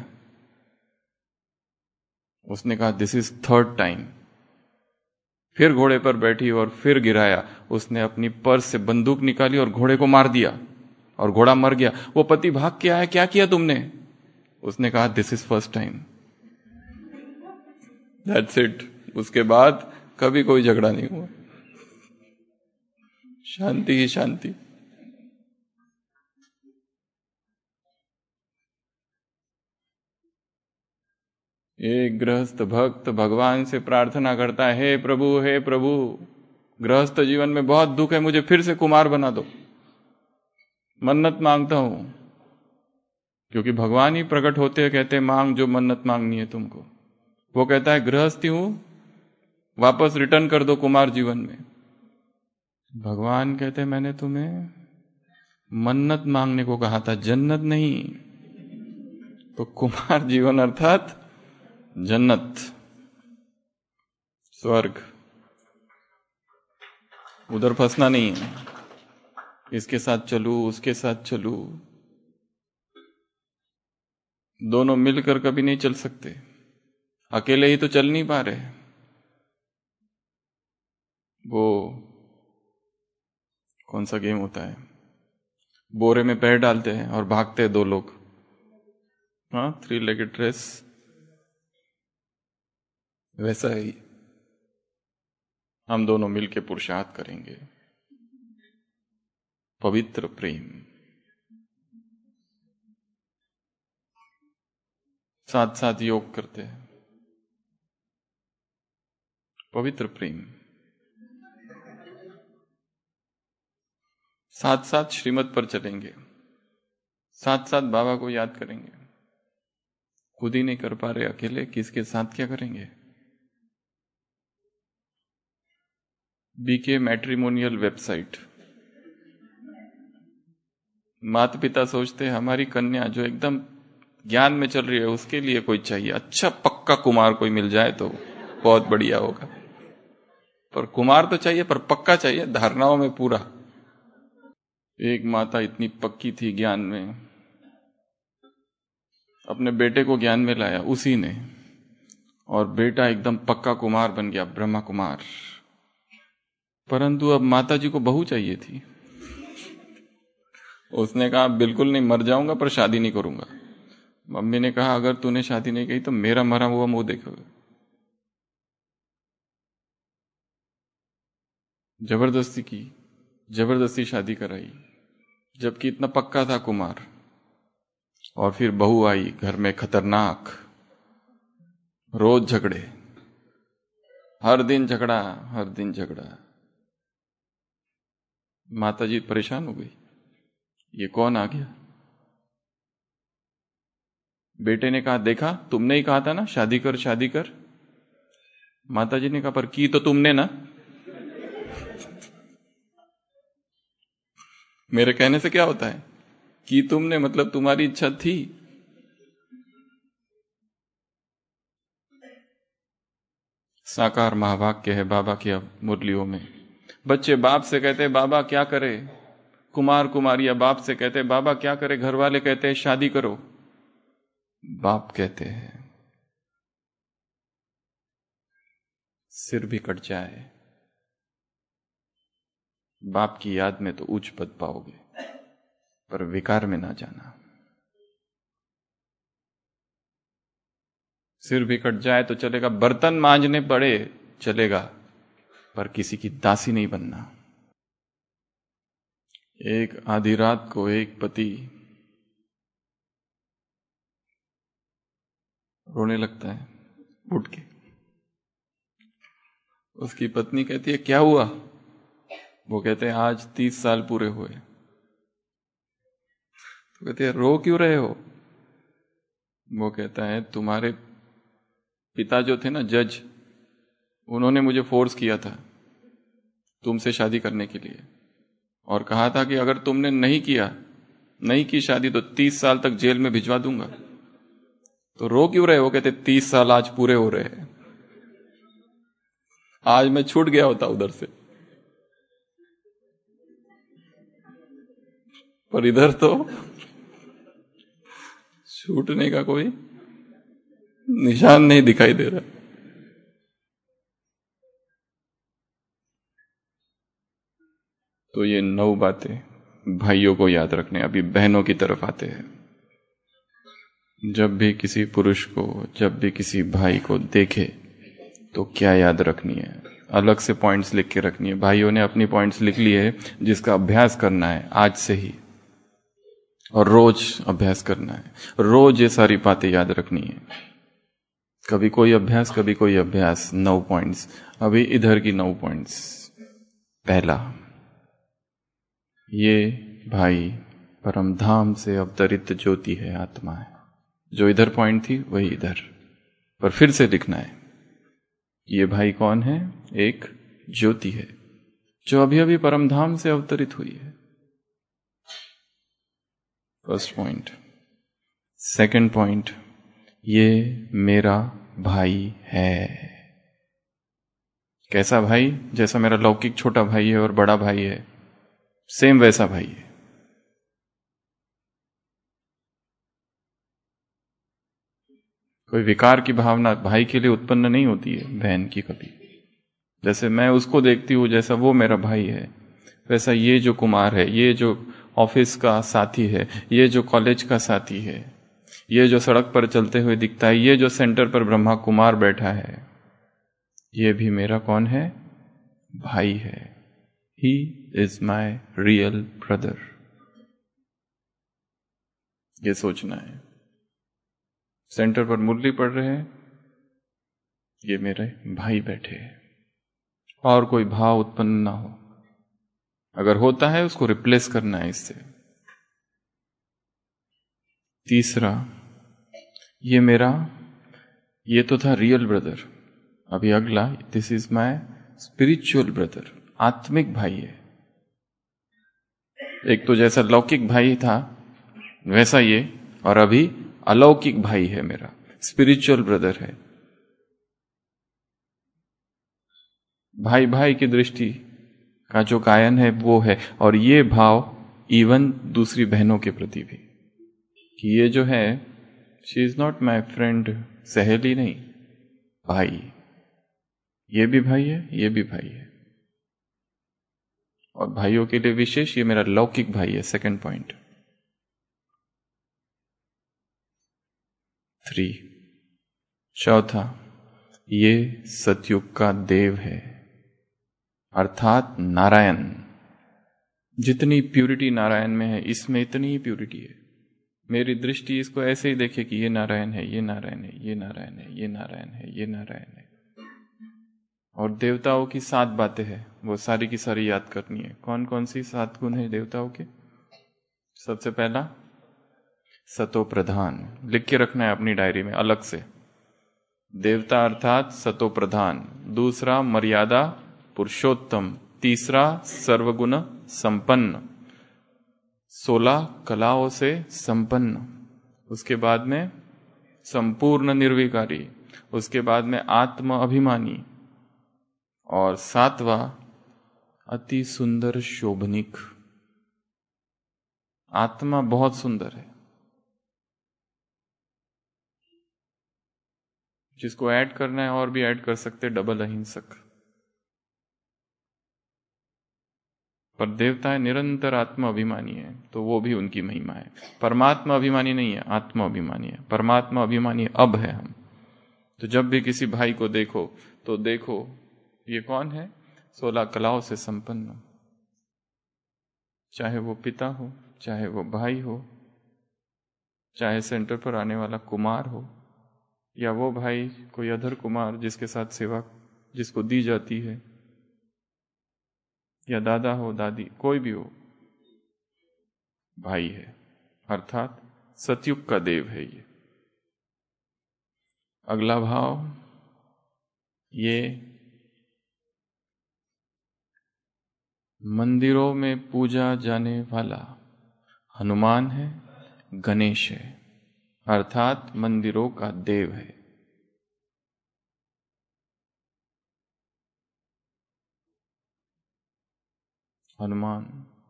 उसने कहा दिस इज थर्ड टाइम। फिर घोड़े पर बैठी और फिर गिराया। उसने अपनी पर्स से बंदूक निकाली और घोड़े को मार दिया और घोड़ा मर गया। वो पति भाग के आया, क्या किया तुमने? उसने कहा this is first time. That's it. उसके बाद कभी कोई झगड़ा नहीं हुआ, शांति ही शांति। एक गृहस्थ भक्त भगवान से प्रार्थना करता है, हे प्रभु हे प्रभु, गृहस्थ जीवन में बहुत दुख है, मुझे फिर से कुमार बना दो, मन्नत मांगता हूं। क्योंकि भगवान ही प्रकट होते हैं, कहते हैं मांग जो मन्नत मांगनी है तुमको। वो कहता है गृहस्थी हूं, वापस रिटर्न कर दो कुमार जीवन में। भगवान कहते हैं मैंने तुम्हें मन्नत मांगने को कहा था, जन्नत नहीं। तो कुमार जीवन अर्थात जन्नत, स्वर्ग, उधर फंसना नहीं है। इसके साथ चलू, उसके साथ चलू, दोनों मिलकर कभी नहीं चल सकते। अकेले ही तो चल नहीं पा रहे। वो कौन सा गेम होता है, बोरे में पैर डालते हैं और भागते हैं दो लोग, हाँ, थ्री लेगेड रेस, वैसा ही हम दोनों मिलके पुरुषार्थ करेंगे। पवित्र प्रेम, साथ साथ योग करते हैं। पवित्र प्रेम, साथ साथ श्रीमत पर चलेंगे, साथ साथ बाबा को याद करेंगे। खुद ही नहीं कर पा रहे अकेले, किसके साथ क्या करेंगे। बीके मैट्रिमोनियल वेबसाइट, माता पिता सोचते हैं हमारी कन्या जो एकदम ज्ञान में चल रही है उसके लिए कोई चाहिए, अच्छा पक्का कुमार कोई मिल जाए तो बहुत बढ़िया होगा। पर कुमार तो चाहिए, पर पक्का चाहिए, धारणाओं में पूरा। एक माता इतनी पक्की थी ज्ञान में, अपने बेटे को ज्ञान में लाया उसी ने, और बेटा एकदम पक्का कुमार बन गया, ब्रह्मा कुमार। परंतु अब माता जी को बहू चाहिए थी। उसने कहा बिल्कुल नहीं, मर जाऊंगा पर शादी नहीं करूंगा। मम्मी ने कहा अगर तूने शादी नहीं की तो मेरा मरा हुआ मुंह देखोगे। जबरदस्ती की, जबरदस्ती शादी कराई, जबकि इतना पक्का था कुमार। और फिर बहू आई घर में, खतरनाक, रोज झगड़े, हर दिन झगड़ा, हर दिन झगड़ा। माता जी परेशान हो गई, ये कौन आ गया। बेटे ने कहा देखा, तुमने ही कहा था ना शादी कर शादी कर। माता जी ने कहा पर की तो तुमने ना। मेरे कहने से क्या होता है, कि तुमने मतलब तुम्हारी इच्छा थी। साकार महावाक्य है बाबा की मुरलियों में। बच्चे बाप से कहते बाबा क्या करे, कुमार कुमारिया बाप से कहते बाबा क्या करे, घर वाले कहते हैं शादी करो। बाप कहते हैं सिर भी कट जाए, बाप की याद में तो उच्च पद पाओगे, पर विकार में ना जाना। सिर भी कट जाए तो चलेगा, बर्तन मांजने पड़े चलेगा, पर किसी की दासी नहीं बनना। एक आधी रात को एक पति रोने लगता है उठ के। उसकी पत्नी कहती है क्या हुआ। वो कहते हैं आज तीस साल पूरे हुए। तो कहते हैं रो क्यों रहे हो। वो कहता है तुम्हारे पिता जो थे ना जज, उन्होंने मुझे फोर्स किया था तुमसे शादी करने के लिए, और कहा था कि अगर तुमने नहीं किया, नहीं की शादी तो तीस साल तक जेल में भिजवा दूंगा। तो रो क्यों रहे हो। कहते तीस साल आज पूरे हो रहे हैं, आज मैं छूट गया होता उधर से, पर इधर तो छूटने का कोई निशान नहीं दिखाई दे रहा। तो ये नौ बातें भाइयों को याद रखने। अभी बहनों की तरफ आते हैं। जब भी किसी पुरुष को, जब भी किसी भाई को देखे तो क्या याद रखनी है, अलग से पॉइंट्स लिख के रखनी है। भाइयों ने अपनी पॉइंट्स लिख लिए है, जिसका अभ्यास करना है आज से ही, और रोज अभ्यास करना है। रोज ये सारी बातें याद रखनी है। कभी कोई अभ्यास, कभी कोई अभ्यास। नौ पॉइंट्स। अभी इधर की नौ पॉइंट्स। पहला, ये भाई परम धाम से अवतरित ज्योति है, आत्मा है। जो इधर पॉइंट थी वही इधर। पर फिर से लिखना है। ये भाई कौन है? एक ज्योति है जो अभी अभी परमधाम से अवतरित हुई है। First point. सेकंड पॉइंट, ये मेरा भाई है। कैसा भाई? जैसा मेरा लौकिक छोटा भाई है और बड़ा भाई है, सेम वैसा भाई है। कोई विकार की भावना भाई के लिए उत्पन्न नहीं होती है बहन की कभी। जैसे मैं उसको देखती हूं जैसा वो मेरा भाई है, वैसा ये जो कुमार है, ये जो ऑफिस का साथी है, ये जो कॉलेज का साथी है, ये जो सड़क पर चलते हुए दिखता है, ये जो सेंटर पर ब्रह्मा कुमार बैठा है, ये भी मेरा कौन है? भाई है। He is my real brother. ये सोचना है। सेंटर पर मुरली पढ़ रहे हैं, ये मेरे भाई बैठे हैं। और कोई भाव उत्पन्न ना हो, अगर होता है उसको रिप्लेस करना है इससे। तीसरा, ये मेरा, ये तो था रियल ब्रदर। अभी अगला, this is my spiritual brother, आत्मिक भाई है। एक तो जैसा लौकिक भाई था वैसा ये, और अभी अलौकिक भाई है मेरा, स्पिरिचुअल ब्रदर है। भाई भाई की दृष्टि का जो गायन है वो है, और ये भाव इवन दूसरी बहनों के प्रति भी, कि ये जो है, she is not my friend, सहेली नहीं, भाई। ये भी भाई है, ये भी भाई है। और भाइयों के लिए विशेष, ये मेरा लौकिक भाई है। Second point. थ्री, चौथा, ये सतयुग का देव है, अर्थात नारायण। जितनी प्यूरिटी नारायण में है, इसमें इतनी ही प्यूरिटी है। मेरी दृष्टि इसको ऐसे ही देखे कि ये नारायण है, ये नारायण है, ये नारायण है, ये नारायण है, ये नारायण है। और देवताओं की सात बातें हैं, वो सारी की सारी याद करनी है। कौन कौन सी सात गुण है देवताओं के? सबसे पहला सतो प्रधान, लिख के रखना है अपनी डायरी में अलग से। देवता अर्थात सतो प्रधान। दूसरा मर्यादा पुरुषोत्तम। तीसरा सर्वगुण संपन्न, सोलह कलाओं से संपन्न। उसके बाद में संपूर्ण निर्विकारी। उसके बाद में आत्म अभिमानी। और सातवां अति सुंदर शोभनिक। आत्मा बहुत सुंदर है। जिसको ऐड करना है और भी ऐड कर सकते, डबल अहिंसक। पर देवता है निरंतर आत्मा अभिमानी है, तो वो भी उनकी महिमा है। परमात्मा अभिमानी नहीं है, आत्मा अभिमानी है। परमात्मा अभिमानी अब है हम। तो जब भी किसी भाई को देखो तो देखो ये कौन है? सोलह कलाओं से संपन्न। चाहे वो पिता हो, चाहे वो भाई हो, चाहे सेंटर पर आने वाला कुमार हो, या वो भाई कोई अधर कुमार जिसके साथ सेवा जिसको दी जाती है, या दादा हो, दादी, कोई भी हो, भाई है, अर्थात सतयुग का देव है ये। अगला भाव, ये मंदिरों में पूजा जाने वाला हनुमान है, गणेश है, अर्थात मंदिरों का देव है। हनुमान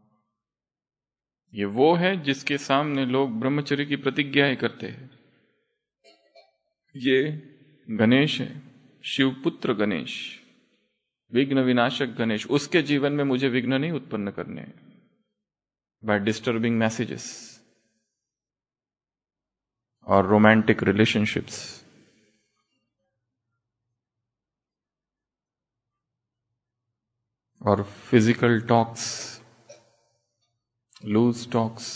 ये वो है जिसके सामने लोग ब्रह्मचर्य की प्रतिज्ञाएं करते हैं। ये गणेश है, शिवपुत्र गणेश, विघ्न विनाशक गणेश। उसके जीवन में मुझे विघ्न नहीं उत्पन्न करने बाय डिस्टर्बिंग मैसेजेस और रोमांटिक रिलेशनशिप्स। और physical talks, loose talks.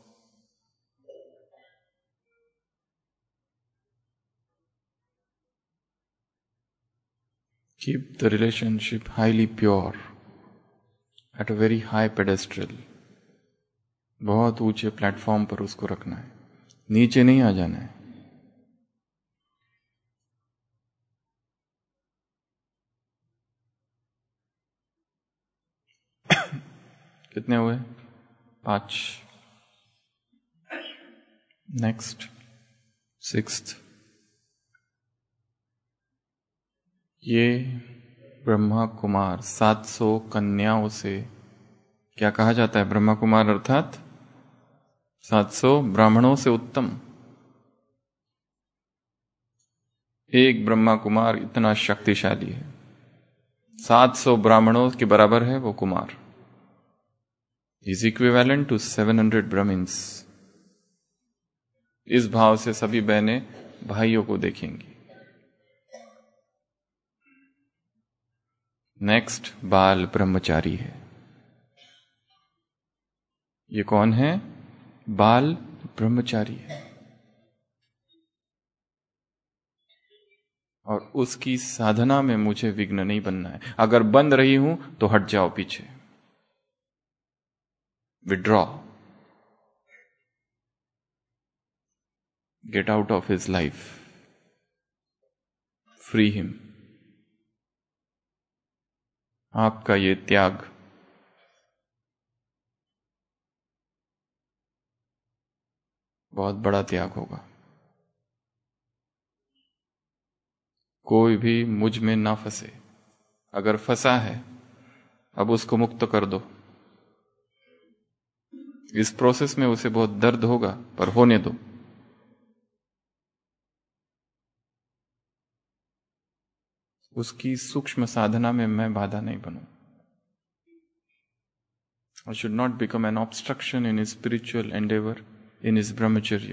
Keep the relationship highly pure, at a very high pedestal. बहुत ऊंचे प्लेटफॉर्म पर उसको रखना है, नीचे नहीं आ जाना है। कितने हुए? पांच। Next sixth. ये ब्रह्मा कुमार सात सौ कन्याओं से क्या कहा जाता है? ब्रह्मा कुमार अर्थात सात सौ ब्राह्मणों से उत्तम। एक ब्रह्मा कुमार इतना शक्तिशाली है, सात सौ ब्राह्मणों के बराबर है वो Kumar. Is equivalent to seven hundred Brahmins. इस भाव से सभी बहनें भाइयों को देखेंगी। नेक्स्ट बाल ब्रह्मचारी है। ये कौन है? बाल ब्रह्मचारी है। और उसकी साधना में मुझे विघ्न नहीं बनना है। अगर बन रही हूं तो हट जाओ पीछे, withdraw, get out of his life, free him. आपका ये त्याग बहुत बड़ा त्याग होगा। कोई भी मुझ में ना फंसे। अगर फंसा है अब उसको मुक्त कर दो। इस प्रोसेस में उसे बहुत दर्द होगा पर होने दो। उसकी सूक्ष्म साधना में मैं बाधा नहीं बनूं। I should not become an obstruction in his spiritual endeavor, in his brahmacharya.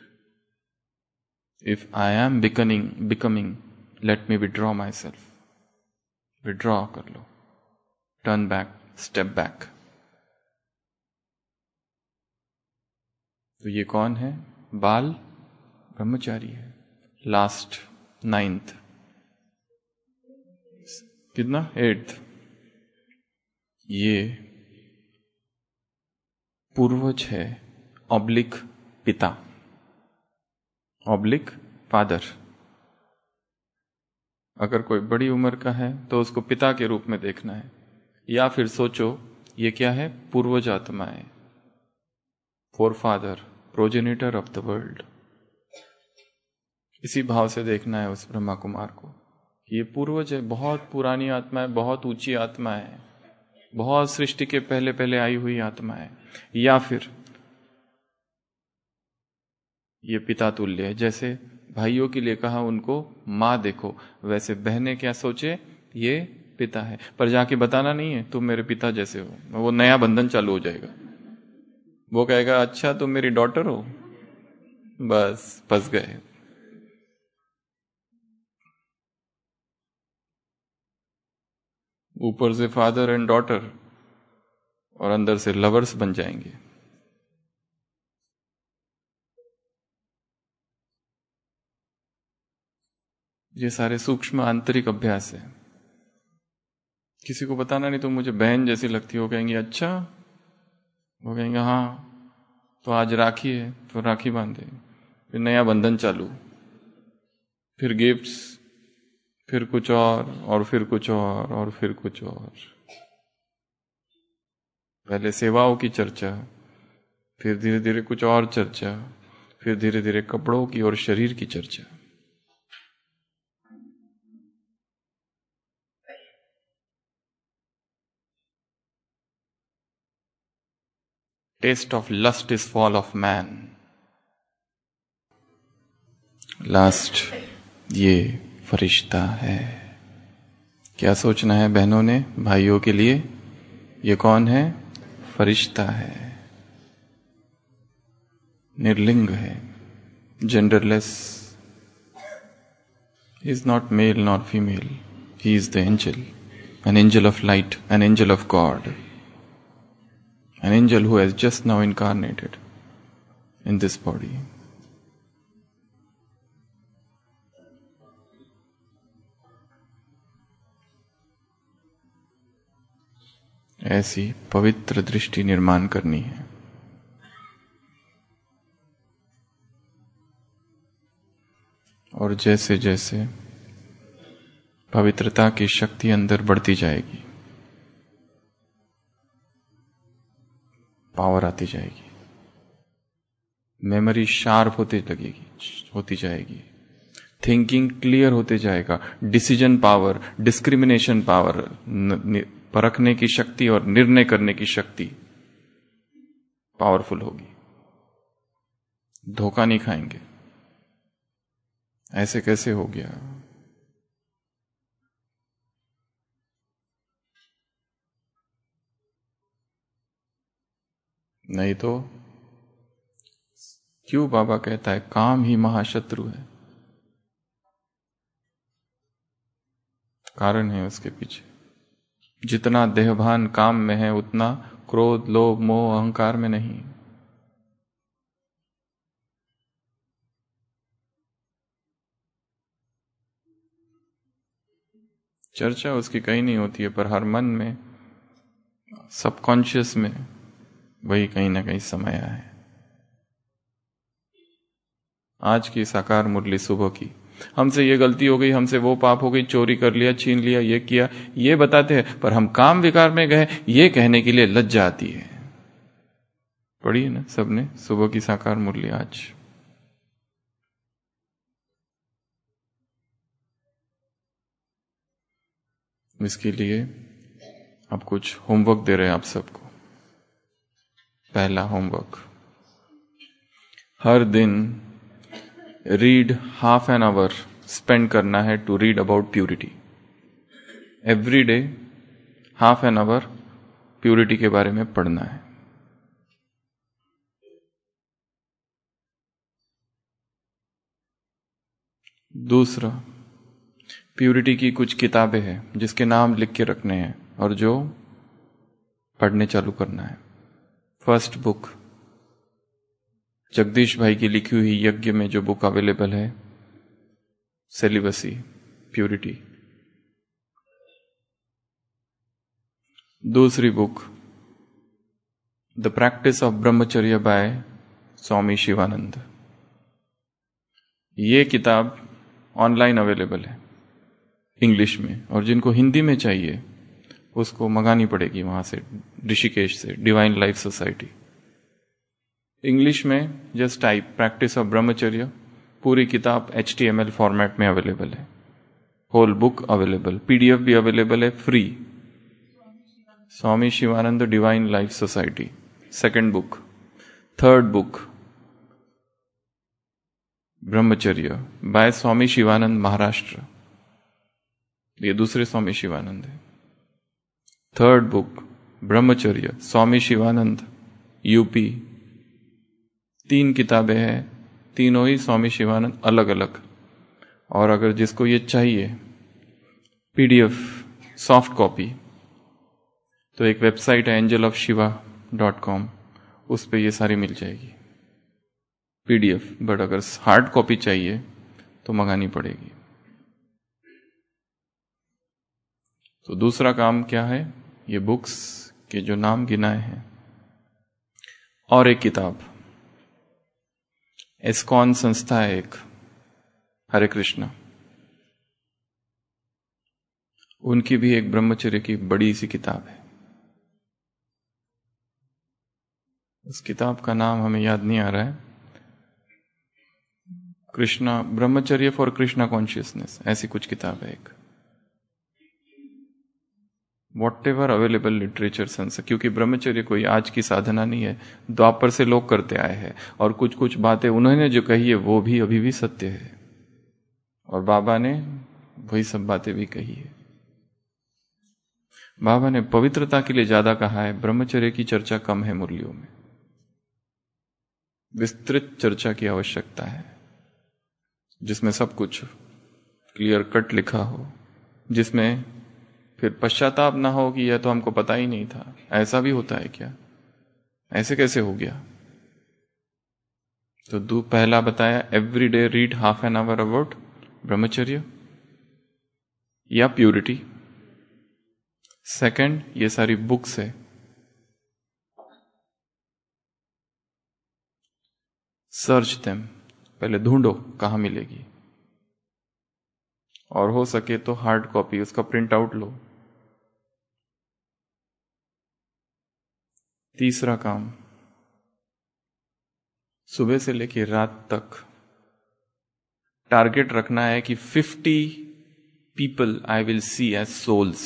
If I am becoming, becoming, let me withdraw myself. Withdraw कर लो. Turn back, step back. तो ये कौन है? बाल ब्रह्मचारी है। लास्ट नाइन्थ, कितना? एट्थ। ये पूर्वज है, ऑब्लिक पिता, ऑब्लिक फादर। अगर कोई बड़ी उम्र का है तो उसको पिता के रूप में देखना है। या फिर सोचो ये क्या है? पूर्वज आत्माएं, forefather, progenitor of the world. इसी भाव से देखना है उस ब्रह्मा कुमार को। ये पूर्वज है, बहुत पुरानी आत्मा है, बहुत ऊंची आत्मा है, बहुत सृष्टि के पहले पहले आई हुई आत्मा है। या फिर ये पिता तुल्य है। जैसे भाइयों के लिए कहा उनको माँ देखो, वैसे बहनें क्या सोचे? ये पिता है। पर जाके बताना नहीं है तुम मेरे पिता जैसे हो। वो नया बंधन चालू हो जाएगा। वो कहेगा अच्छा तुम मेरी डॉटर हो, बस फंस गए। ऊपर से फादर एंड डॉटर और अंदर से लवर्स बन जाएंगे। ये सारे सूक्ष्म आंतरिक अभ्यास है। किसी को बताना नहीं, तुम मुझे बहन जैसी लगती हो। कहेंगे अच्छा, वो कहेंगे हाँ, तो आज राखी है तो राखी बांधे। फिर नया बंधन चालू, फिर गिफ्ट्स, फिर कुछ और और फिर कुछ और और फिर कुछ और। पहले सेवाओं की चर्चा, फिर धीरे धीरे कुछ और चर्चा, फिर धीरे धीरे कपड़ों की और शरीर की चर्चा। Taste of lust is fall of man. Last ये फरिश्ता है। क्या सोचना है बहनों ने भाइयों के लिए? ये कौन है? फरिश्ता है, निर्लिंग है, genderless. He is not male nor female. He is the angel, an angel of light, an angel of God, an angel who has just now incarnated in this body. ऐसी पवित्र दृष्टि निर्माण करनी है। और जैसे जैसे पवित्रता की शक्ति अंदर बढ़ती जाएगी, आती जाएगी, मेमोरी शार्प होती लगेगी होती जाएगी, थिंकिंग क्लियर होते जाएगा, डिसीजन पावर, डिस्क्रिमिनेशन पावर, परखने की शक्ति और निर्णय करने की शक्ति पावरफुल होगी। धोखा नहीं खाएंगे। ऐसे कैसे हो गया? नहीं तो क्यों बाबा कहता है काम ही महाशत्रु है? कारण है उसके पीछे। जितना देहभान काम में है उतना क्रोध, लोभ, मोह, अहंकार में नहीं। चर्चा उसकी कहीं नहीं होती है, पर हर मन में, सबकॉन्शियस में वही कहीं ना कहीं समाया है। आज की साकार मुरली सुबह की, हमसे ये गलती हो गई, हमसे वो पाप हो गई, चोरी कर लिया, छीन लिया, ये किया, ये बताते हैं, पर हम काम विकार में गए ये कहने के लिए लज्जा आती है। पढ़ी है ना सबने सुबह की साकार मुरली आज? इसके लिए अब कुछ होमवर्क दे रहे हैं आप सबको। पहला होमवर्क, हर दिन read half an hour spend करना है to read about purity. Every day half an hour purity के बारे में पढ़ना है। दूसरा, प्यूरिटी की कुछ किताबें हैं जिसके नाम लिख के रखने हैं और जो पढ़ने चालू करना है। फर्स्ट बुक जगदीश भाई की लिखी हुई यज्ञ में जो बुक अवेलेबल है, सेलिबसी प्यूरिटी। दूसरी book the practice of brahmacharya by Swami Shivananda. ये किताब ऑनलाइन अवेलेबल है इंग्लिश में, और जिनको हिंदी में चाहिए उसको मंगानी पड़ेगी वहां से, ऋषिकेश से, डिवाइन लाइफ सोसाइटी। इंग्लिश में just type practice of brahmacharya, पूरी किताब H T M L format में अवेलेबल है, होल बुक अवेलेबल, पीडीएफ भी अवेलेबल है free. Swami Shivananda divine life society, second book. Third book brahmacharya by Swami Shivananda Maharashtra, ये दूसरे स्वामी शिवानंद है। थर्ड बुक ब्रह्मचर्य स्वामी शिवानंद यूपी। तीन किताबें हैं, तीनों ही स्वामी शिवानंद अलग अलग। और अगर जिसको ये चाहिए पीडीएफ सॉफ्ट कॉपी, तो एक वेबसाइट है angel of Shiva dot com, उस पर ये सारी मिल जाएगी पीडीएफ। बट अगर हार्ड कॉपी चाहिए तो मंगानी पड़ेगी। तो दूसरा काम क्या है, ये बुक्स के जो नाम गिनाए हैं, और एक किताब एस्कॉन संस्था है एक, हरे कृष्णा, उनकी भी एक ब्रह्मचर्य की बड़ी सी किताब है। उस किताब का नाम हमें याद नहीं आ रहा है, कृष्णा ब्रह्मचर्य फॉर कृष्णा कॉन्शियसनेस, ऐसी कुछ किताब है एक। Whatever available literature sons, क्योंकि ब्रह्मचर्य कोई आज की साधना नहीं है, द्वापर से लोग करते आए हैं, और कुछ कुछ बातें उन्होंने जो कही है वो भी अभी भी सत्य है, और बाबा ने वही सब बातें भी कही है। बाबा ने पवित्रता के लिए ज्यादा कहा है, ब्रह्मचर्य की चर्चा कम है मुरलियों में। विस्तृत चर्चा की आवश्यकता है जिसमें सब कुछ क्लियर कट लिखा हो, जिसमें फिर पश्चाताप ना हो कि यह तो हमको पता ही नहीं था। ऐसा भी होता है क्या? ऐसे कैसे हो गया? तो दो पहला बताया, every day read half an hour about brahmacharya या प्यूरिटी। सेकंड, ये सारी बुक्स है, सर्च देम, पहले ढूंढो कहां मिलेगी, और हो सके तो हार्ड कॉपी उसका प्रिंट आउट लो। तीसरा काम, सुबह से लेकर रात तक टारगेट रखना है कि fifty people I will see as souls,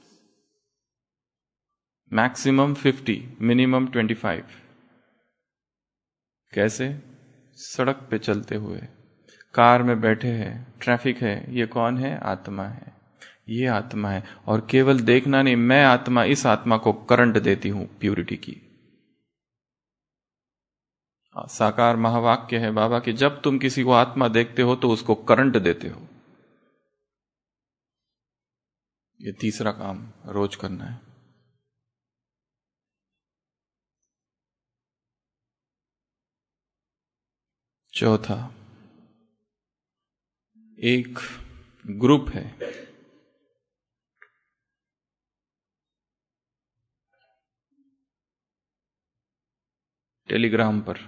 maximum fifty, minimum twenty five. कैसे? सड़क पे चलते हुए, कार में बैठे हैं, ट्रैफिक है, ये कौन है? आत्मा है, ये आत्मा है। और केवल देखना नहीं, मैं आत्मा, इस आत्मा को करंट देती हूं प्यूरिटी की। साकार महावाक्य है बाबा कि जब तुम किसी को आत्मा देखते हो तो उसको करंट देते हो। ये तीसरा काम रोज करना है। चौथा, एक ग्रुप है, टेलीग्राम पर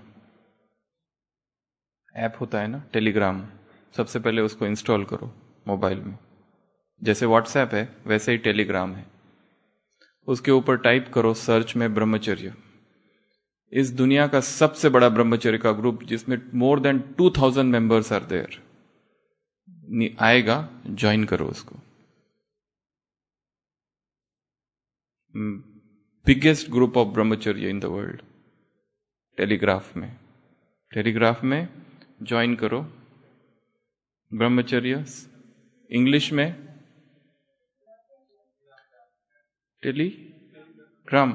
ऐप होता है ना, टेलीग्राम। सबसे पहले उसको इंस्टॉल करो मोबाइल में। जैसे व्हाट्सएप है वैसे ही टेलीग्राम है। उसके ऊपर टाइप करो सर्च में ब्रह्मचर्य। इस दुनिया का सबसे बड़ा ब्रह्मचर्य का ग्रुप जिसमें more than two thousand members are there आएगा, ज्वाइन करो उसको। Biggest group of brahmacharya in the world, telegraph में। टेलीग्राफ में ज्वाइन करो ब्रह्मचर्य। इंग्लिश में टेलीग्राम,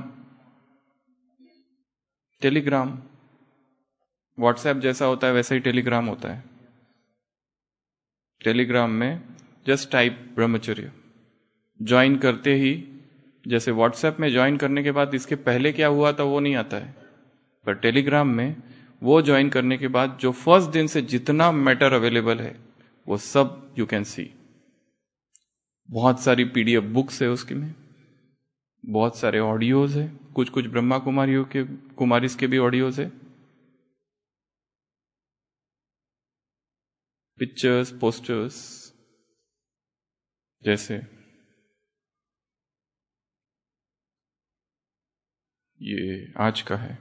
टेलीग्राम व्हाट्सएप जैसा होता है वैसे ही टेलीग्राम होता है। टेलीग्राम में जस्ट टाइप ब्रह्मचर्य, ज्वाइन करते ही, जैसे व्हाट्सएप में ज्वाइन करने के बाद इसके पहले क्या हुआ था वो नहीं आता है, पर टेलीग्राम में वो ज्वाइन करने के बाद जो फर्स्ट दिन से जितना मैटर अवेलेबल है वो सब यू कैन सी। बहुत सारी पीडीएफ बुक्स है उसके में, बहुत सारे ऑडियोज है, कुछ कुछ ब्रह्मा कुमारियों के कुमारीज के भी ऑडियोज है, पिक्चर्स, पोस्टर्स। जैसे ये आज का है,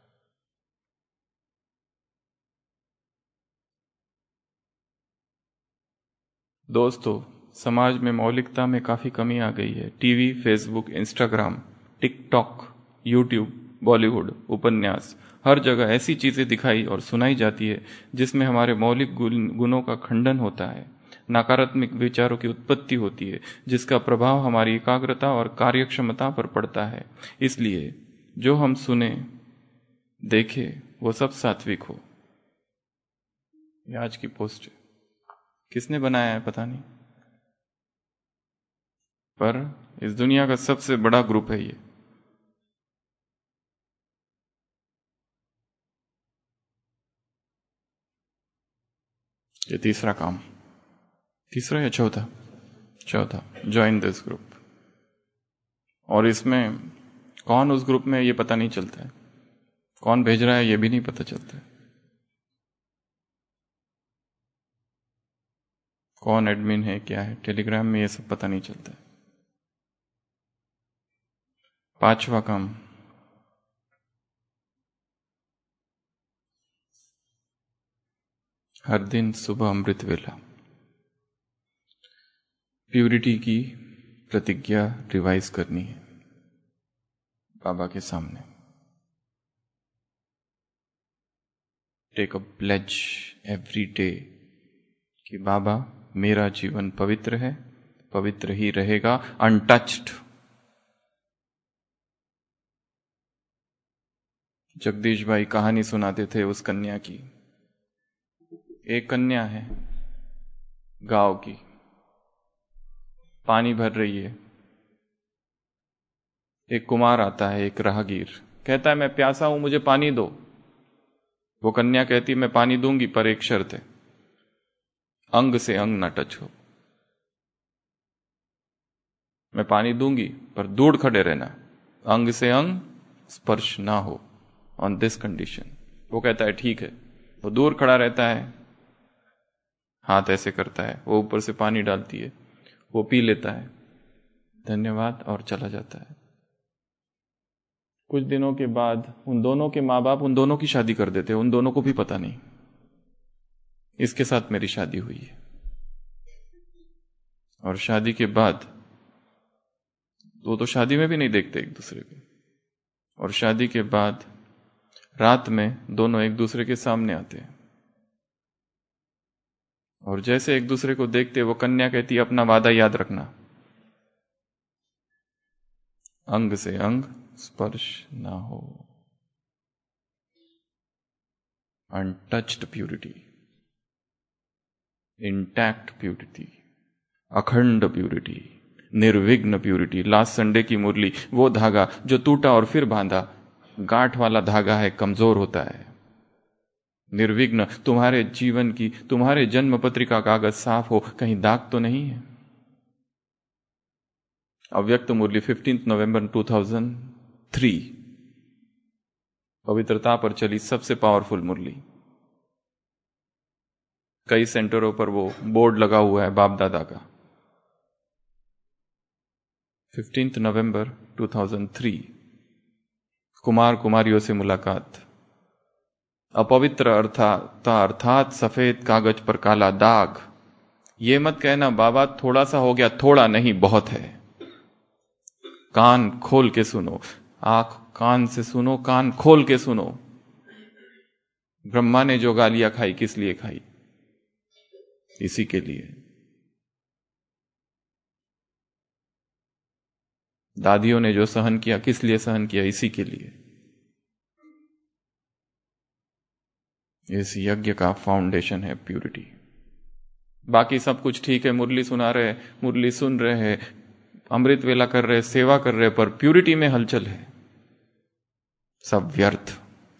दोस्तों समाज में मौलिकता में काफी कमी आ गई है। TV, Facebook, Instagram, TikTok, YouTube, Bollywood, उपन्यास, हर जगह ऐसी चीजें दिखाई और सुनाई जाती है जिसमें हमारे मौलिक गुणों का खंडन होता है, नकारात्मक विचारों की उत्पत्ति होती है, जिसका प्रभाव हमारी एकाग्रता और कार्यक्षमता पर पड़ता है। इसलिए जो हम सुने देखे वो सब सात्विक हो। ये आज की पोस्ट है, किसने बनाया है पता नहीं, पर इस दुनिया का सबसे बड़ा ग्रुप है ये। ये तीसरा काम, तीसरा या चौथा? चौथा, ज्वाइन दिस ग्रुप। और इसमें कौन उस ग्रुप में ये पता नहीं चलता है, कौन भेज रहा है ये भी नहीं पता चलता है, कौन एडमिन है, क्या है टेलीग्राम में, ये सब पता नहीं चलता है। पांचवा काम, हर दिन सुबह अमृत वेला प्यूरिटी की प्रतिज्ञा रिवाइज करनी है बाबा के सामने। Take a pledge every day कि बाबा मेरा जीवन पवित्र है, पवित्र ही रहेगा, अनटच्ड। जगदीश भाई कहानी सुनाते थे उस कन्या की। एक कन्या है गांव की, पानी भर रही है। एक कुमार आता है, एक राहगीर, कहता है मैं प्यासा हूं, मुझे पानी दो। वो कन्या कहती मैं पानी दूंगी पर एक शर्त है, अंग से अंग ना टच हो। मैं पानी दूंगी पर दूर खड़े रहना, अंग से अंग स्पर्श ना हो, ऑन दिस कंडीशन। वो कहता है ठीक है। वो दूर खड़ा रहता है, हाथ ऐसे करता है, वो ऊपर से पानी डालती है, वो पी लेता है, धन्यवाद, और चला जाता है। कुछ दिनों के बाद उन दोनों के माँ बाप उन दोनों की शादी कर देते, उन दोनों को भी पता नहीं इसके साथ मेरी शादी हुई है। और शादी के बाद वो तो शादी में भी नहीं देखते एक दूसरे को, और शादी के बाद रात में दोनों एक दूसरे के सामने आते हैं, और जैसे एक दूसरे को देखते वो कन्या कहती है अपना वादा याद रखना, अंग से अंग स्पर्श ना हो, अनटच्ड प्यूरिटी, इंटैक्ट प्यूरिटी, अखंड प्यूरिटी, निर्विघ्न प्यूरिटी। लास्ट संडे की मुरली, वो धागा जो टूटा और फिर बांधा, गांठ वाला धागा है, कमजोर होता है। निर्विघ्न, तुम्हारे जीवन की, तुम्हारे जन्म पत्रिका कागज साफ हो, कहीं दाग तो नहीं है। अव्यक्त मुरली fifteenth November two thousand three, पवित्रता पर चली सबसे पावरफुल मुरली। कई सेंटरों पर वो बोर्ड लगा हुआ है बाप दादा का। Fifteenth November two thousand three, कुमार कुमारियों से मुलाकात। अपवित्र अर्थात अर्थात सफेद कागज पर काला दाग। ये मत कहना बाबा थोड़ा सा हो गया, थोड़ा नहीं बहुत है। कान खोल के सुनो, आंख कान से सुनो, कान खोल के सुनो। ब्रह्मा ने जो गालियां खाई किस लिए खाई? इसी के लिए। दादियों ने जो सहन किया किस लिए सहन किया? इसी के लिए। इस यज्ञ का फाउंडेशन है प्यूरिटी। बाकी सब कुछ ठीक है, मुरली सुना रहे, मुरली सुन रहे हैं, अमृत वेला कर रहे, सेवा कर रहे, पर प्यूरिटी में हलचल है, सब व्यर्थ।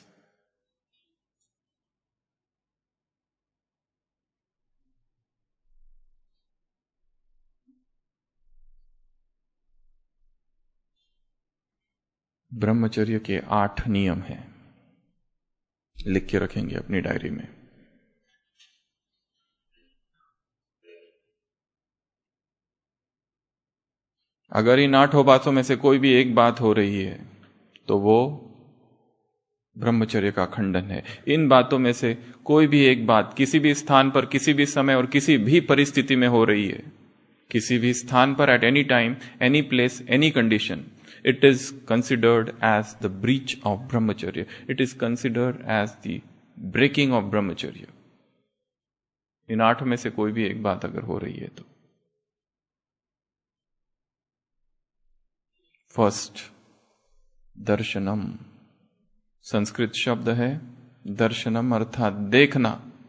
ब्रह्मचर्य के आठ नियम हैं, लिख के रखेंगे अपनी डायरी में। अगर इन आठों बातों में से कोई भी एक बात हो रही है तो वो ब्रह्मचर्य का खंडन है। इन बातों में से कोई भी एक बात किसी भी स्थान पर, किसी भी समय और किसी भी परिस्थिति में हो रही है, किसी भी स्थान पर, at any time, any place, any condition, it is considered as the breach of brahmacharya. It is considered as the breaking of brahmacharya. इन आठ में से कोई भी एक बात अगर हो रही है तो फर्स्ट, दर्शनम। संस्कृत शब्द है दर्शनम, अर्थात देखना।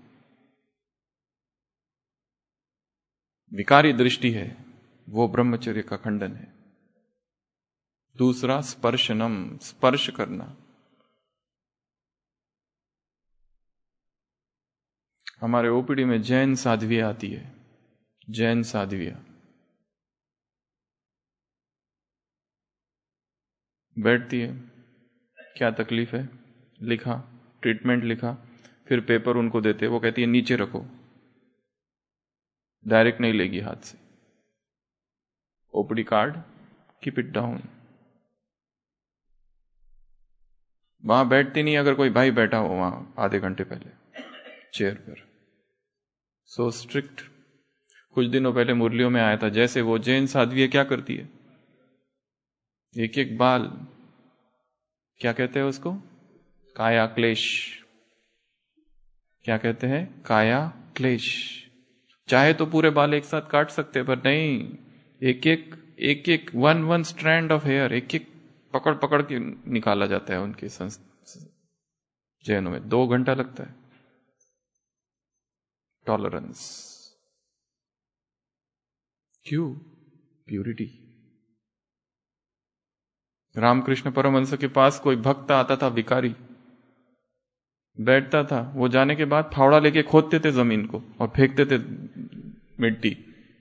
विकारी दृष्टि है, वो ब्रह्मचर्य का खंडन है। दूसरा, स्पर्शनम, स्पर्श करना। हमारे ओपीडी में जैन साध्वियां आती है, जैन साध्वियां बैठती है, क्या तकलीफ है लिखा, ट्रीटमेंट लिखा, फिर पेपर उनको देते, वो कहती है नीचे रखो, डायरेक्ट नहीं लेगी हाथ से। OPD card, keep it down. वहां बैठती नहीं, अगर कोई भाई बैठा हो वहां आधे घंटे पहले चेयर पर, सो स्ट्रिक्ट। कुछ दिनों पहले मुरलियों में आया था, जैसे वो जैन साध्वी क्या करती है, एक एक बाल, क्या कहते हैं उसको, काया क्लेश, क्या कहते हैं, काया क्लेश। चाहे तो पूरे बाल एक साथ काट सकते, पर नहीं, एक एक एक एक one one strand of hair एक एक पकड़ पकड़ के निकाला जाता है उनके जैनों में। दो घंटा लगता है। टॉलरेंस, क्यों? प्यूरिटी। रामकृष्ण परमहंस के पास कोई भक्त आता था, भिखारी बैठता था, वो जाने के बाद फावड़ा लेके खोदते थे जमीन को और फेंकते थे मिट्टी।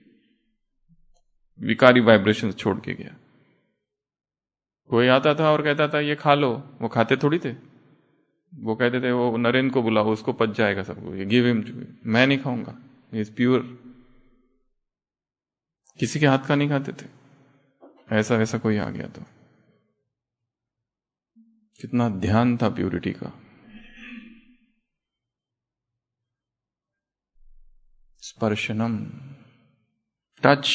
विकारी वाइब्रेशन छोड़ के गया। कोई आता था और कहता था ये खा लो, वो खाते थोड़ी थे, वो कहते थे वो नरेंद्र को बुलाओ, उसको पच जाएगा सबको, ये गिव हिम, मैं नहीं खाऊंगा, इज प्योर। किसी के हाथ का नहीं खाते थे। ऐसा वैसा कोई आ गया तो कितना ध्यान था प्यूरिटी का। स्पर्शनम, touch.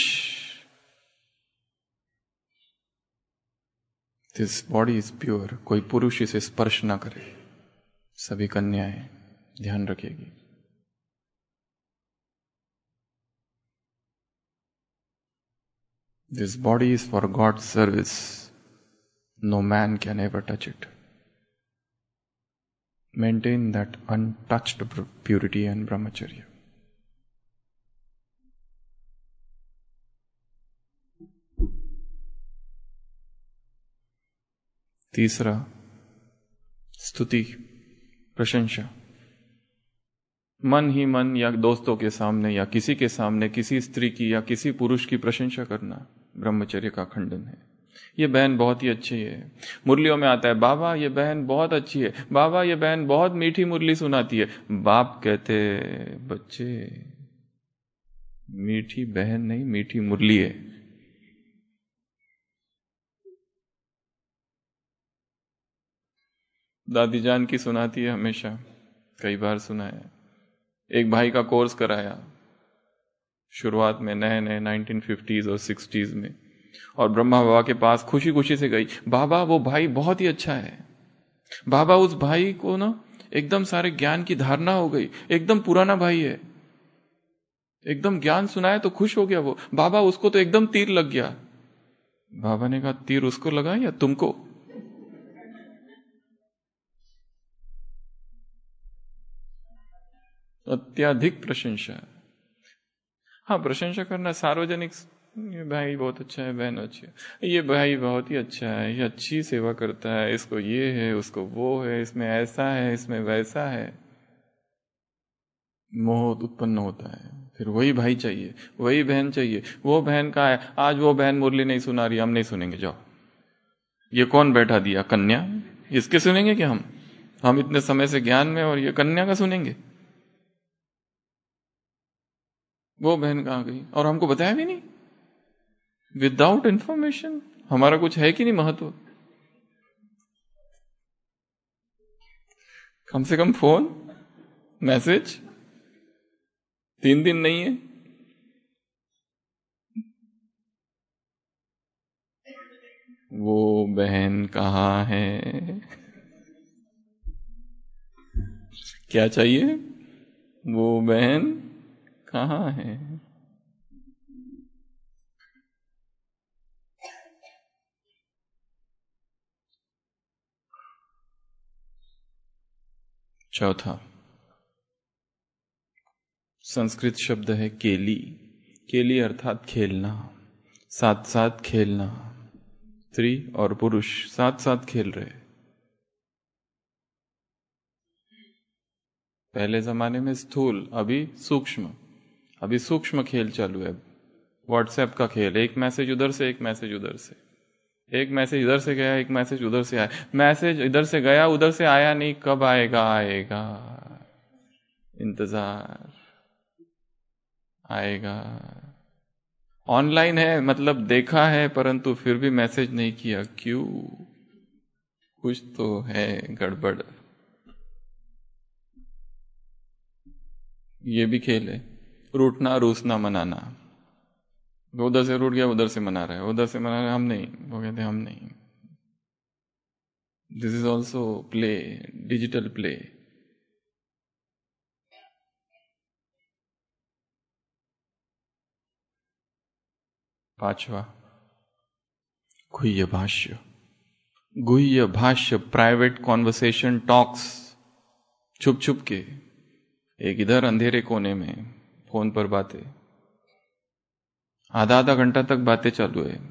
This body is pure. कोई पुरुष इसे स्पर्श ना करे। सभी कन्याएं ध्यान रखेगी। This body is for God's service. No man can ever touch it. Maintain that untouched purity and brahmacharya. तीसरा, स्तुति, प्रशंसा। मन ही मन या दोस्तों के सामने या किसी के सामने किसी स्त्री की या किसी पुरुष की प्रशंसा करना ब्रह्मचर्य का खंडन है। ये बहन बहुत ही अच्छी है। मुरलियों में आता है, बाबा ये बहन बहुत अच्छी है, बाबा ये बहन बहुत मीठी मुरली सुनाती है। बाप कहते, बच्चे मीठी बहन नहीं, मीठी मुरली है। दादी जान की सुनाती है हमेशा, कई बार सुना है। एक भाई का कोर्स कराया शुरुआत में, नए नए नाइनटीन फिफ्टीज़ और सिक्सटीज़ में, और ब्रह्मा बाबा के पास खुशी खुशी से गई। बाबा वो भाई बहुत ही अच्छा है। बाबा उस भाई को ना एकदम सारे ज्ञान की धारणा हो गई, एकदम पुराना भाई है, एकदम ज्ञान सुनाया तो खुश हो गया वो। बाबा उसको तो एकदम तीर लग गया। बाबा ने कहा, तीर उसको लगा या तुमको? अत्याधिक प्रशंसा। हाँ, प्रशंसा करना सार्वजनिक, ये भाई बहुत अच्छा है, बहन अच्छी है, ये भाई बहुत ही अच्छा है, ये अच्छी सेवा करता है, इसको ये है, उसको वो है, इसमें ऐसा है, इसमें वैसा है। मोह उत्पन्न होता है। फिर वही भाई चाहिए, वही बहन चाहिए। वो बहन का है, आज वो बहन मुरली नहीं सुना रही, हम नहीं सुनेंगे, जाओ। ये कौन बैठा दिया? कन्या। इसके सुनेंगे क्या हम? हम इतने समय से ज्ञान में, और ये कन्या का सुनेंगे? वो बहन कहाँ गई? और हमको बताया भी नहीं। विदाउट इंफॉर्मेशन हमारा कुछ है कि नहीं महत्व? कम से कम फोन मैसेज तीन दिन नहीं है। वो बहन कहाँ है? क्या चाहिए? वो बहन कहाँ है? चौथा, संस्कृत शब्द है केली। केली अर्थात खेलना, साथ साथ खेलना। स्त्री और पुरुष साथ साथ खेल रहे। पहले जमाने में स्थूल, अभी सूक्ष्म। अभी सूक्ष्म खेल चालू है। व्हाट्सएप का खेल, एक मैसेज उधर से, एक मैसेज उधर से, एक मैसेज इधर से गया, एक मैसेज उधर से आया। मैसेज इधर से गया, उधर से आया नहीं, कब आएगा? आएगा, इंतजार, आएगा। ऑनलाइन है, मतलब देखा है, परंतु फिर भी मैसेज नहीं किया। क्यों? कुछ तो है गड़बड़। ये भी खेल है, रूठना, रूसना, मनाना। वो उधर से रूठ गया, उधर से मना रहा है, उधर से मना रहा है, हम नहीं। वो कहते हम नहीं। This is also play, digital play. पांचवा, गुह्य भाष्य। गुह्य भाष्य, प्राइवेट कॉन्वर्सेशन, टॉक्स, छुप छुप के, एक इधर अंधेरे कोने में फोन पर बातें, आधा आधा घंटा तक बातें चालू है।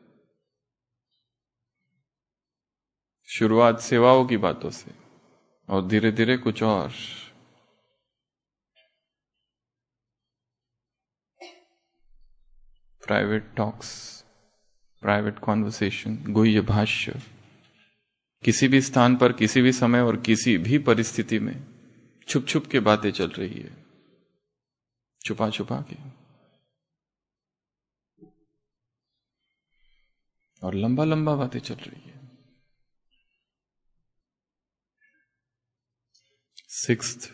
शुरुआत सेवाओं की बातों से, और धीरे धीरे कुछ और। प्राइवेट टॉक्स, प्राइवेट कॉन्वर्सेशन, गुह्य भाष्य। किसी भी स्थान पर, किसी भी समय और किसी भी परिस्थिति में छुप छुप के बातें चल रही है, छुपा छुपा के, और लंबा लंबा बातें चल रही है। सिक्स्थ,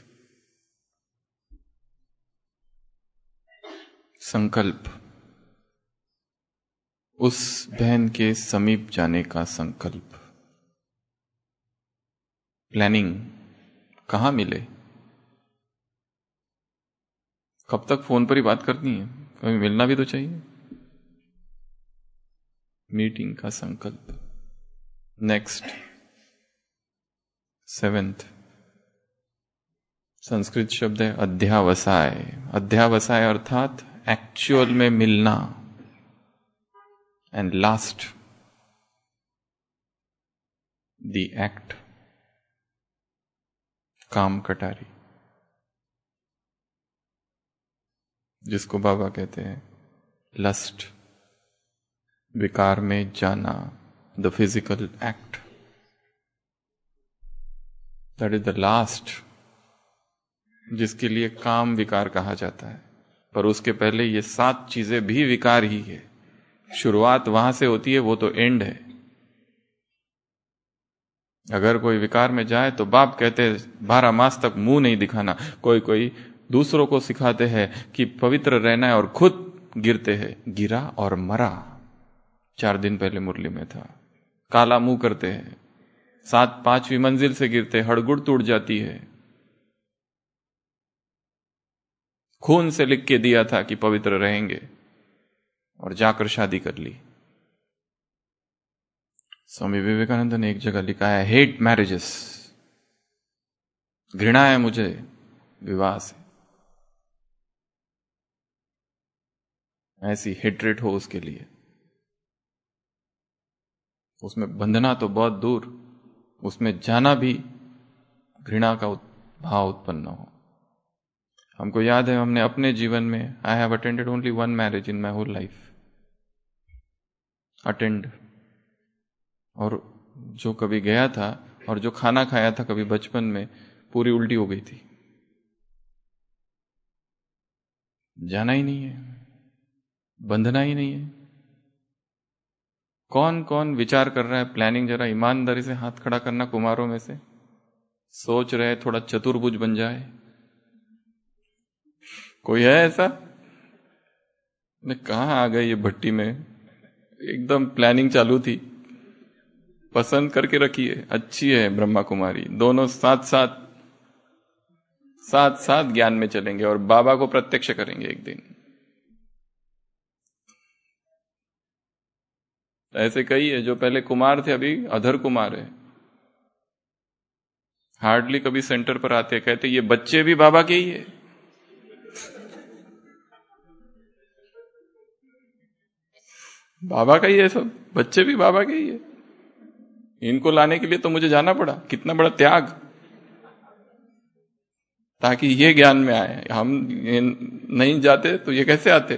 संकल्प। उस बहन के समीप जाने का संकल्प। प्लानिंग। कहां मिले, कब तक फोन पर ही बात करनी है, कभी मिलना भी तो चाहिए। मीटिंग का संकल्प। नेक्स्ट, सेवेंथ, संस्कृत शब्द है अध्यावसाय। अध्यावसाय अर्थात एक्चुअल में मिलना। एंड लास्ट, द एक्ट, काम कटारी, जिसको बाबा कहते हैं लस्ट, विकार में जाना, the physical act. That is the last, जिसके लिए काम विकार कहा जाता है। पर उसके पहले ये सात चीजें भी विकार ही है। शुरुआत वहां से होती है, वो तो एंड है। अगर कोई विकार में जाए तो बाप कहते हैं बारह मास तक मुंह नहीं दिखाना। कोई कोई दूसरों को सिखाते हैं कि पवित्र रहना है और खुद गिरते हैं। गिरा और मरा, चार दिन पहले मुरली में था। काला मुंह करते हैं, सात पांचवी मंजिल से गिरते, हड़गुड़ टूट जाती है। खून से लिख के दिया था कि पवित्र रहेंगे और जाकर शादी कर ली। स्वामी विवेकानंद ने एक जगह लिखा है, हेट मैरिजेस, घृणा है मुझे विवाह से। ऐसी हेट्रेट हो उसके लिए, उसमें बंधना तो बहुत दूर, उसमें जाना भी घृणा का भाव उत्पन्न हो। हमको याद है, हमने अपने जीवन में, I have attended only one marriage in my whole life, attend. और जो कभी गया था और जो खाना खाया था कभी बचपन में, पूरी उल्टी हो गई थी। जाना ही नहीं है, बंधना ही नहीं है। कौन कौन विचार कर रहा है, प्लानिंग, जरा ईमानदारी से हाथ खड़ा करना कुमारों में से। सोच रहे थोड़ा चतुर्भुज बन जाए, कोई है ऐसा? मैं कहां आ गए ये भट्टी में, एकदम प्लानिंग चालू थी। पसंद करके रखी है, अच्छी है ब्रह्मा कुमारी, दोनों साथ साथ साथ साथ ज्ञान में चलेंगे और बाबा को प्रत्यक्ष करेंगे एक दिन। ऐसे कई है जो पहले कुमार थे, अभी अधर कुमार है। हार्डली कभी सेंटर पर आते, कहते ये बच्चे भी बाबा के ही है। बाबा का ही है सब, बच्चे भी बाबा के ही है। इनको लाने के लिए तो मुझे जाना पड़ा, कितना बड़ा त्याग, ताकि ये ज्ञान में आए। हम नहीं जाते तो ये कैसे आते?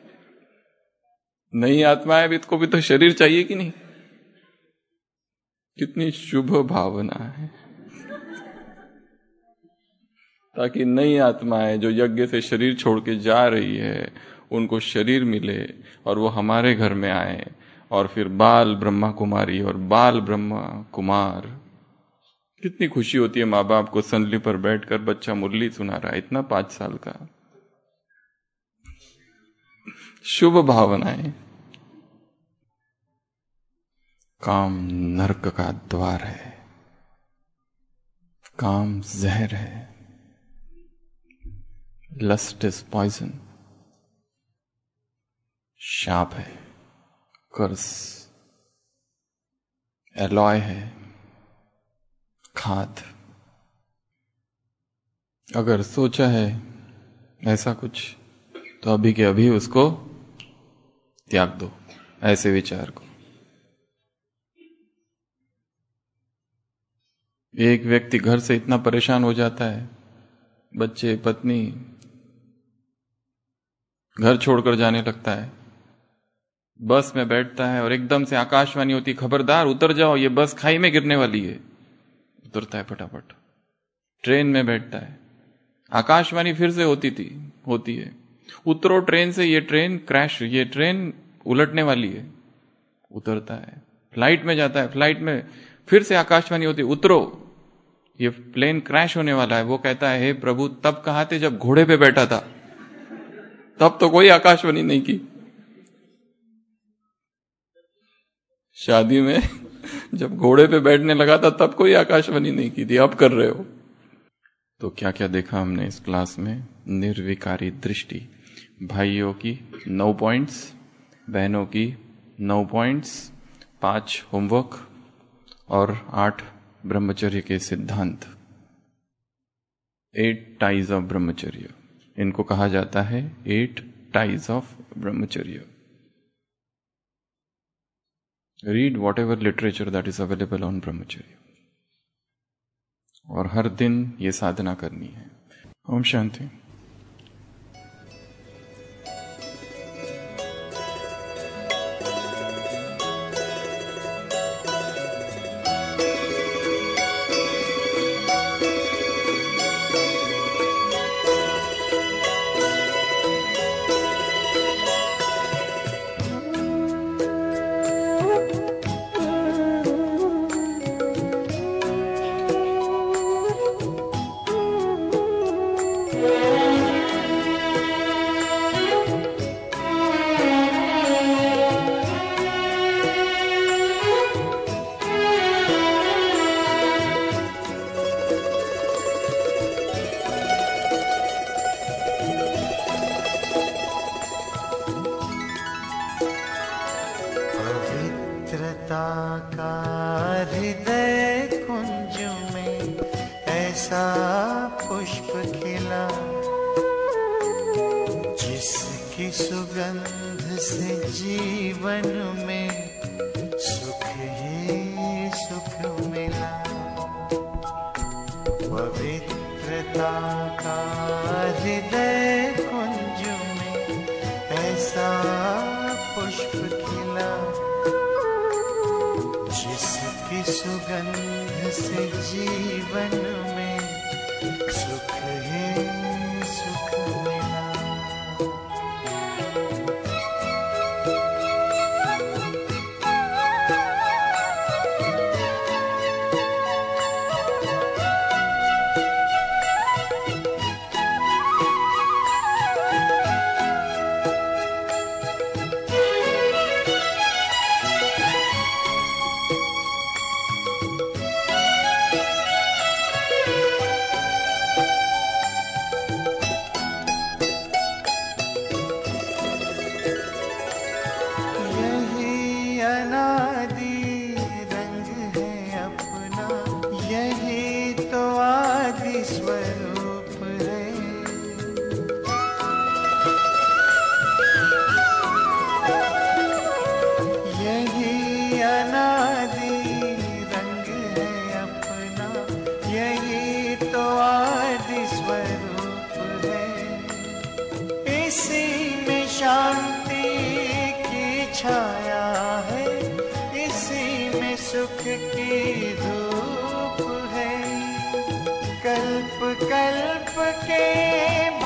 नई आत्मा है, इसको भी तो शरीर चाहिए कि नहीं? कितनी शुभ भावना है, ताकि नई आत्माएं जो यज्ञ से शरीर छोड़ के जा रही है, उनको शरीर मिले और वो हमारे घर में आए। और फिर बाल ब्रह्मा कुमारी और बाल ब्रह्मा कुमार। कितनी खुशी होती है माँ बाप को, संदली पर बैठकर बच्चा मुरली सुना रहा है, इतना पांच साल का। शुभ भावनाएं। काम नरक का द्वार है, काम जहर है। लस्ट इज पॉइजन, शाप है, कर्स, एलॉय है, खाद। अगर सोचा है ऐसा कुछ, तो अभी के अभी उसको त्याग दो, ऐसे विचार को। एक व्यक्ति घर से इतना परेशान हो जाता है, बच्चे पत्नी, घर छोड़कर जाने लगता है। बस में बैठता है और एकदम से आकाशवाणी होती, खबरदार उतर जाओ, ये बस खाई में गिरने वाली है। उतरता है फटाफट। ट्रेन में बैठता है, आकाशवाणी फिर से होती थी होती है, उतरो ट्रेन से, ये ट्रेन क्रैश, ये ट्रेन उलटने वाली है। उतरता है। फ्लाइट में जाता है, फ्लाइट में फिर से आकाशवाणी होती, उतरो, ये प्लेन क्रैश होने वाला है, वो कहता है हे प्रभु तब कहाँ थे जब घोड़े पे बैठा था, तब तो कोई आकाशवाणी नहीं की। शादी में जब घोड़े पे बैठने लगा था तब कोई आकाशवाणी नहीं की थी, अब कर रहे हो। तो क्या क्या देखा हमने इस क्लास में? निर्विकारी दृष्टि, भाइयों की नौ पॉइंट्स, बहनों की नौ पॉइंट्स, पांच होमवर्क और आठ ब्रह्मचर्य के सिद्धांत। एट टाइज ऑफ ब्रह्मचर्य, इनको कहा जाता है eight ties of brahmacharya. Read whatever literature that is available on brahmacharya, और हर दिन ये साधना करनी है। ओम शांति। कल्प कल्प के